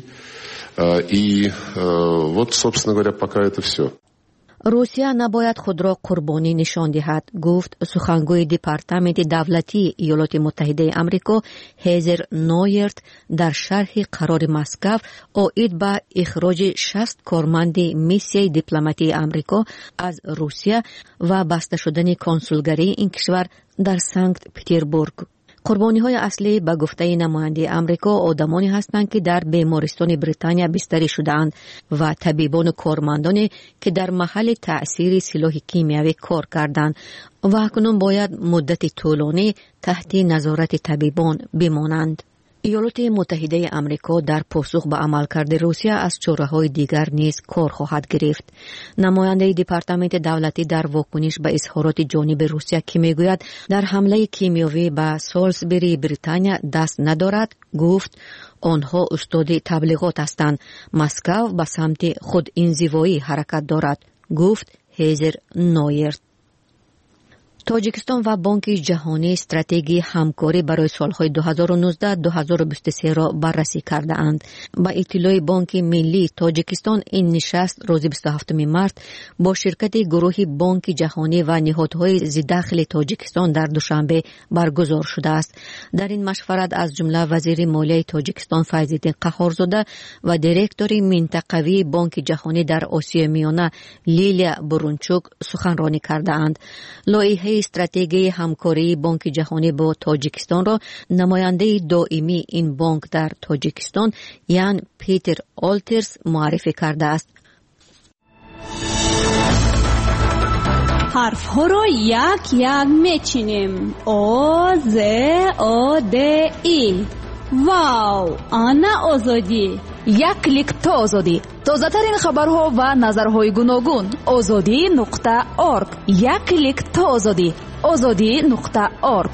И вот, собственно говоря, пока это все. روسیه نباید خود را قربانی نشان دهد، گفت سخنگوی دپارتمنت دولتی ایالات متحده آمریکا هیزر نویرت در شرح قرار مسکو آید به اخراج شصت کارمند میسیای دیپلماتی آمریکا از روسیه و بسته شدن کنسولگری این کشور در سنت پترزبورگ. قربانی های اصلی به گفته نماینده امریکا آدمانی هستند که در بیمارستان بریتانیا بستری شده‌اند و طبیبان و کارمندانی که در محل تأثیر سلاح کیمیایی کار کردند و اکنون باید مدت طولانی تحت نظارت طبیبان بمانند. ایالات متحده آمریکا در پاسخ به عملکرد روسیه از چاره‌های دیگر نیز کار خواهد گرفت. نماینده دپارتمنت دولتی در واکنش به اظهارات جانب روسیه که میگوید در حمله کیمیایی به سالزبری بریتانیا دست ندارد، گفت آنها استاد تبلیغات هستند. مسکو به سمت خود انزوایی حرکت دارد، گفت هیزر نویرت. تاجیکستان و بانک جهانی استراتژی همکاری برای سالهای دو هزار و نوزده تا دو هزار و بیست و سه را بررسی کرده اند. با اطلاع بانک ملی تاجیکستان این نشست روز بیست و هفتم مارس با شرکت گروه بانک جهانی و نهادهای زیرداخل تاجیکستان در دوشنبه برگزار شده است. در این مشورت از جمله وزیر مالیه تاجیکستان فیض‌الدین قهارزاده و دیرکتور منطقوی بانک جهانی در آسیا میانه لیلیا برونچوک سخنرانی کرده اند. لایحه استراتژی همکاری بانک جهانی با تاجیکستان را نماینده دائمی این بانک در تاجیکستان یان پیتر آلترز معرفی کرده است. حرف ها رو یک یک میچینیم. او ز او د ای. واو، آنا آزادی. یک کلیک تا آزادی. تازه ترین خبرها و نظرهای گوناگون. آزادی نقطه ارگ. یک کلیک تا آزادی. آزادی نقطه ارگ.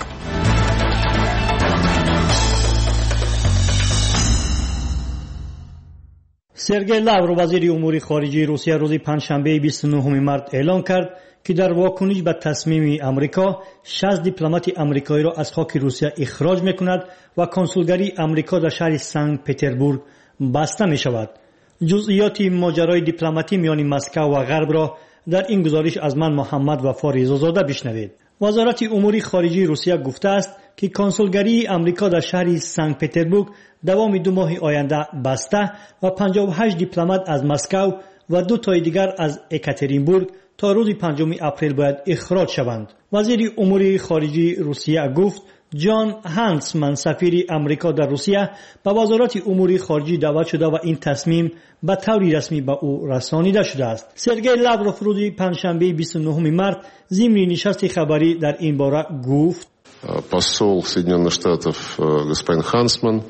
سرگئی لاورو وزیر امور خارجه روسیه روز پنجشنبه بیست و نهم مارس اعلام کرد که در واکنش به تصمیم امریکا شصت دیپلمات آمریکایی را از خاک روسیه اخراج میکند و کنسولگری آمریکا در شهر سنت پترزبورگ بسته می شود. جزئیات ماجرای دیپلماتی میان مسکو و غرب را در این گزارش از من محمد وفا رضازاده بشنوید. وزارت امور خارجه روسیه گفته است که کنسولگری آمریکا در شهر سنت پترزبورگ دوام دو ماه آینده بسته و پنجاه و هشت دیپلمات از مسکو و دو تای دیگر از اکاترینبورگ تا روز پنجم اپریل باید اخراج شوند. وزیر امور خارجه روسیه گفت جان هانسمن سفیر آمریکا در روسیه به وزارت امور خارجه دعوت شده و این تصمیم به طور رسمی به او رسانیده شده است. سرگئی لاوروف روز پنجشنبه بیست و نهم مارس ضمن نشست خبری در این باره گفت посол Соединенных Штатов господин Хансман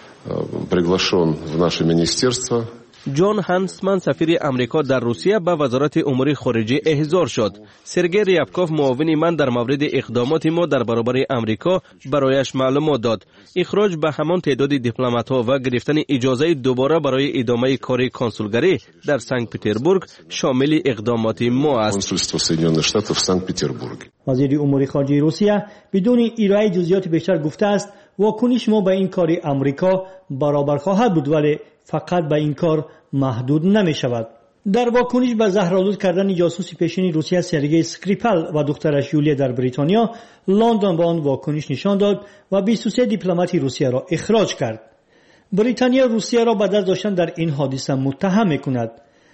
приглашен в наше министерство. جان هانسمن سفیر امریکا در روسیه به وزارت امور خارجه احضار شد. سرگئی ریابکوف معاون من در مورد اقدامات ما در برابر امریکا برایش معلومات داد. اخراج به همان تعداد دیپلمات‌ها و گرفتن اجازه دوباره برای ادامه کار کنسولگری در سنت پترزبورگ شامل اقدامات ما است. консульство Соединенных Штатов в Санкт-Петербурге. وزیر امور خارجه روسیه بدون ارائه جزئیات بیشتر گفته است واکنش ما به این کار امریکا برابر خواهد بود ولی فقط به این کار محدود نمی شود. در واکنش به زهرآلود کردن جاسوس پیشین روسیه سرگئی اسکریپال و دخترش یولیا در بریتانیا، لندن به آن واکنش نشان داد و بیست و سه دیپلمات روسیه را اخراج کرد. بریتانیا روسیه را به دست داشتن در این حادثه متهم می‌کند.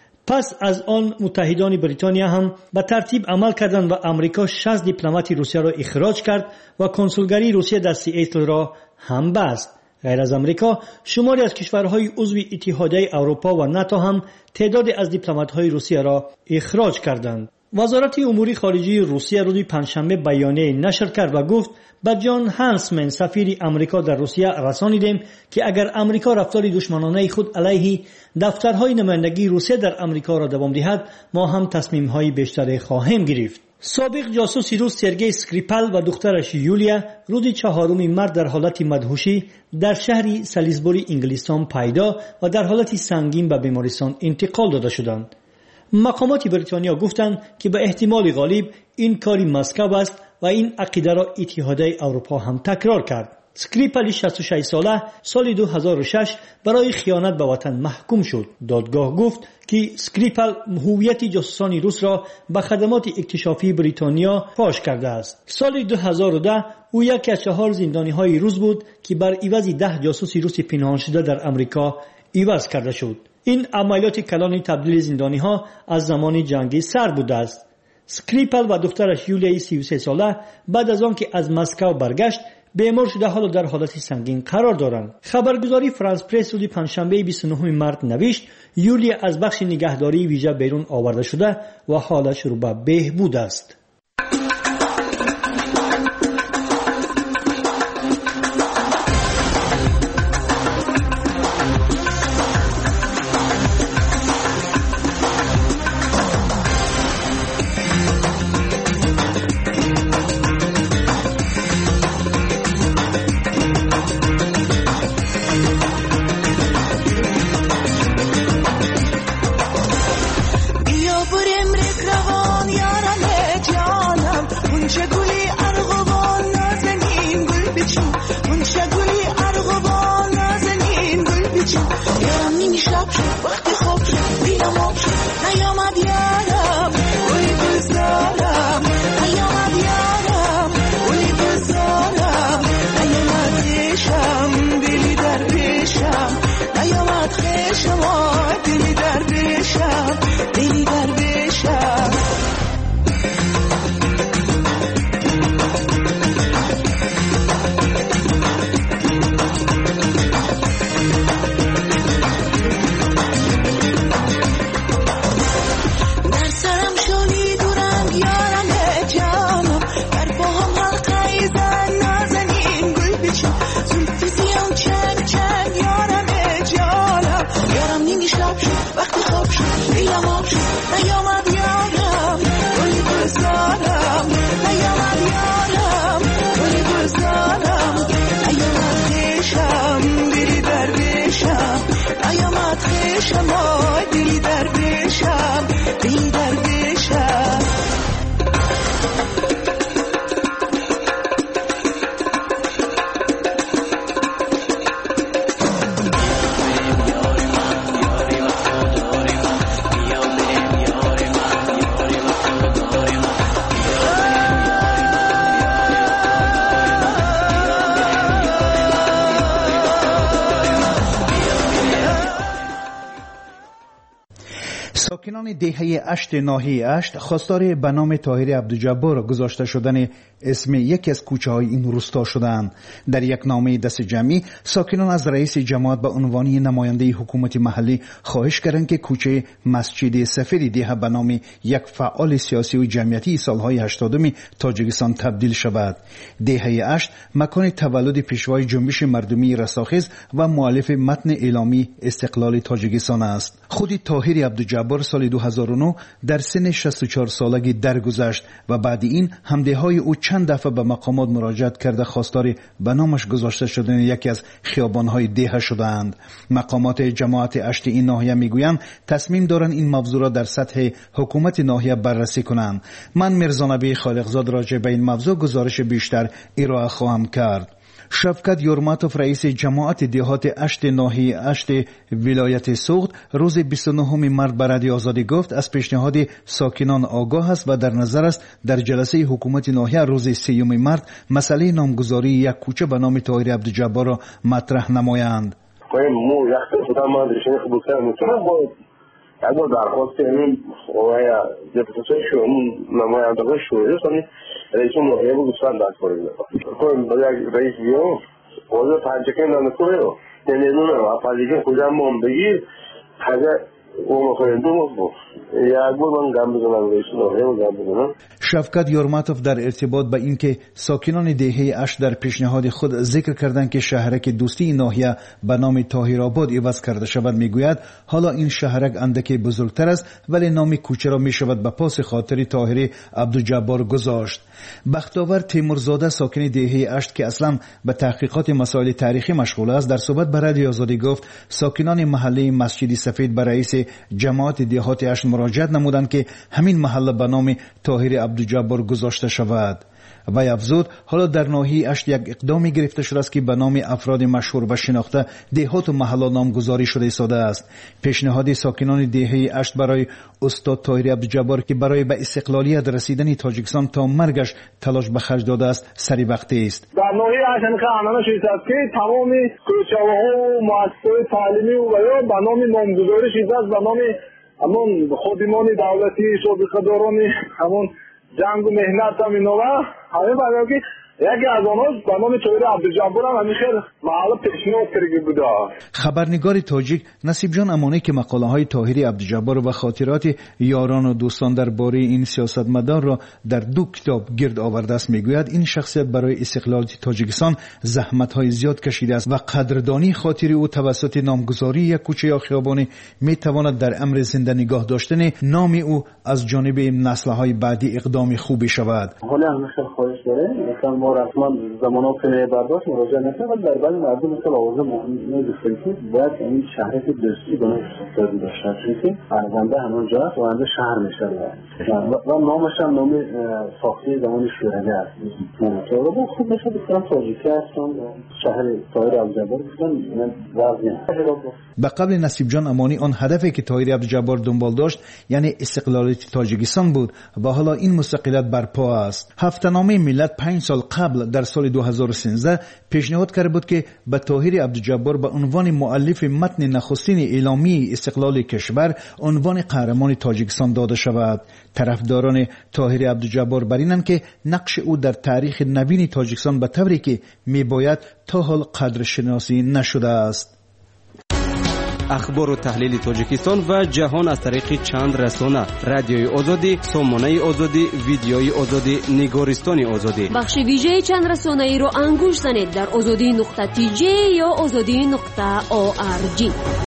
پس از آن متحدان بریتانیا هم به ترتیب عمل کردند و امریکا شصت دیپلمات روسیه را اخراج کرد و کنسولگری روسیه در سیاتل را هم بست. غیر از امریکا شماری از کشورهای عضو اتحادیه اروپا و ناتو هم تعدادی از دیپلمات‌های روسیه را اخراج کردند. وزارت امور خارجه روسیه روز پنجشنبه بیانیه نشر کرد و گفت به جان هانسمن سفیر امریکا در روسیه رسانیدیم که اگر امریکا رفتار دشمنانه خود علیه دفترهای نمایندگی روسیه در امریکا را دوام دهد ما هم تصمیم‌های بیشتری خواهیم گرفت. سابق جاسوس روس سرگئی اسکریپال و دخترش یولیا روز چهارم مارس در حالت مدهوشی در شهر سالیزبوری انگلستان پیدا و در حالت سنگین به بیمارستان انتقال داده شدند. مقامات بریتانیا گفتند که به احتمال غالب این کاری مسکو است و این عقیده را اتحادیه اروپا هم تکرار کرد. اسکریپال شصت و شش ساله سال دو هزار و شش برای خیانت به وطن محکوم شد. دادگاه گفت که اسکریپال هویت جاسوسان روس را به خدمات اکتشافی بریتانیا فاش کرده است. سال دو هزار و ده او یکی از چهار زندانی‌های روس بود که بر عوض ده جاسوس روس پنهان شده در امریکا عوض کرده شد. این عملیات کلان تبدیل زندانی‌ها از زمان جنگ سرد بوده است. اسکریپال و دخترش یولیا سی و سه ساله بعد از آن که از مسکو برگشت بیمار شده حالا در حالت سنگین قرار دارند. خبرگزاری فرانس پرس روز پنجشنبه بیست و نهم مارس نوشت یولیا از بخش نگهداری ویژه بیرون آورده شده و حالش رو به بهبود است. Yo por emre kravon yaram et خواب شد وقتی خواب شد دیدم آب شد نیامد یارم گلی گلزارم نیامد یارم گلی گلزارم نیامد خیشم دیری در بشم نیامد خیشم آی دیری در بشم دیری در بشم ساکنان دهه اشت ناحیه اشت خواستار به نام طاهر عبدالجبار گذاشته شدن اسم یکی از کوچه های این روستا شدند. در یک نامه دست جمعی ساکنان از رئیس جماعت به عنوان نماینده حکومت محلی خواهش کردند که کوچه مسجد سفید ده به نام یک فعال سیاسی و جمعیتی سالهای هشتادم تاجیکستان تبدیل شود. دهه اشت مکان تولد پیشوای جنبش مردمی رستاخیز و مؤلف متن اعلامی استقلال تاجیکستان است. خود طاهر عبدالجبار سال دو هزار و نه در سن شصت و چهار سالگی درگذشت و بعد این همده‌های او چند دفعه به مقامات مراجعت کرده خواستار به نامش گذاشته شدن یکی از خیابان‌های دهه شدند. مقامات جماعت اشت این ناحیه میگویند تصمیم دارند این موضوع را در سطح حکومت ناحیه بررسی کنند. من میرزا نبی خالقزاد راجع به این موضوع گزارش بیشتر ارائه خواهم کرد. شفقت یورماتوف رئیس جماعت دهات اشت ناحیه اشت ولایت سوخت روز بیست و نهم مارس به رادیو آزادی گفت از پیشنهاد ساکنان آگاه است و در نظر است در جلسه حکومت ناحیه روز سوم مارس مسئله نامگذاری یک کوچه به نام طاهر عبدالجبار را مطرح نمایند. اگر درخواست این آقای دپوتاسیون شون نماینده شوری کنی رئیس ناحیه بود سال داد کنید. کوم باید رئیس بیو اوضاع پنجکه نمیکنه. نمیدونم آپالیکه کجا مون بگی اگر اون خواهند بود یا بود من گام بزنم رئیس ناحیه و گام بزنم. شفقت یورماتوف در ارتباط با اینکه ساکنان دهه اش در پیشنهاد خود ذکر کردند که شهرک دوستی ناحیه به نام طاهرآباد عوض کرده شود میگوید حالا این شهرک اندکی بزرگتر است ولی نام کوچه را می شود به پاس خاطر طاهر عبدالجبار گذاشت. بختاور تیمورزاده ساکن دهه اش که اصلا به تحقیقات مسائل تاریخی مشغول است در صحبت با رادیو آزادی گفت ساکنان محله مسجد سفید به رئیس جماعت دهات اش مراجعت نمودند که همین محله به نام طاهر عبدالجبار گذاشته شود. و افزود حالا در ناحیه اشت یک اقدامی گرفته شده است که به نام افراد مشهور و شناخته دهات و محله نامگذاری شده ایستاده است. پیشنهاد ساکنان دهه اشت برای استاد طاهر عبدالجبار که برای به استقلالیت رسیدن تاجیکستان تا مرگش تلاش به خرج داده است سری وقتی است. در ناحیه اشت قانون شده است که تمام کوچه‌ها و مؤسسات تعلیمی و یا به نام نامگذاری شده است به نام همون خادمان دولتی سابقه‌داران همون جنگ و مهنت هم اینا و همه برای که یکی از آنها به نام طاهر عبدالجبار هم همیشه محل پیشنهاد کرده بوده. خبرنگار تاجیک نصیب جان امانی که مقاله های طاهر عبدالجبار و خاطرات یاران و دوستان درباره این سیاستمدار را در دو کتاب گرد آورده است میگوید این شخصیت برای استقلال تاجیکستان زحمت های زیاد کشیده است و قدردانی خاطر او توسط نامگذاری یک کوچه یا خیابانی میتواند در امر زنده نگاه داشتن نام او از جانب نسل های بعدی اقدام خوبی شود. حالا همیشه خواهش داره مثلا ما رسما زمانات کنه برداشت مراجعه نکنه ولی در بعضی مردم مثل آوازه مهمی دوستایی که باید این شهرک دوستی بنا ساختاری داشته چون که فرزنده همان جا است و آینده شهر میشه و نامش هم نام ساخته زمان شورگه است. با خوب میشه بکنم تاجیکی هستم شهر طاهر عبدالجبار بکنم وزنی به قبل نصیب جان امانی آن هدفی که طاهر عبدالجبار دنبال داشت یعنی استقلالیت تاجیکستان بود و حالا این مستقلیت برپا است. هفته‌نامه ملت پنج سال قبل در سال دو هزار و سیزده پیشنهاد کرده بود که به طاهر عبدالجبار به عنوان مؤلف متن نخستین اعلامی استقلال کشور عنوان قهرمان تاجیکستان داده شود. طرفداران طاهر عبدالجبار بر اینند که نقش او در تاریخ نوین تاجیکستان به طوری که میباید تا حال قدرشناسی نشده است. اخبار و تحلیل تاجیکستان و جهان از طریق چند رسانه: رادیوی آزادی، سامانه آزادی، ویدیوی آزادی، نگارستان آزادی. بخش ویژه چند رسانه ای رو انگوش زنید در آزادی نقطه تی جی یا آزادی نقطه او آر جی.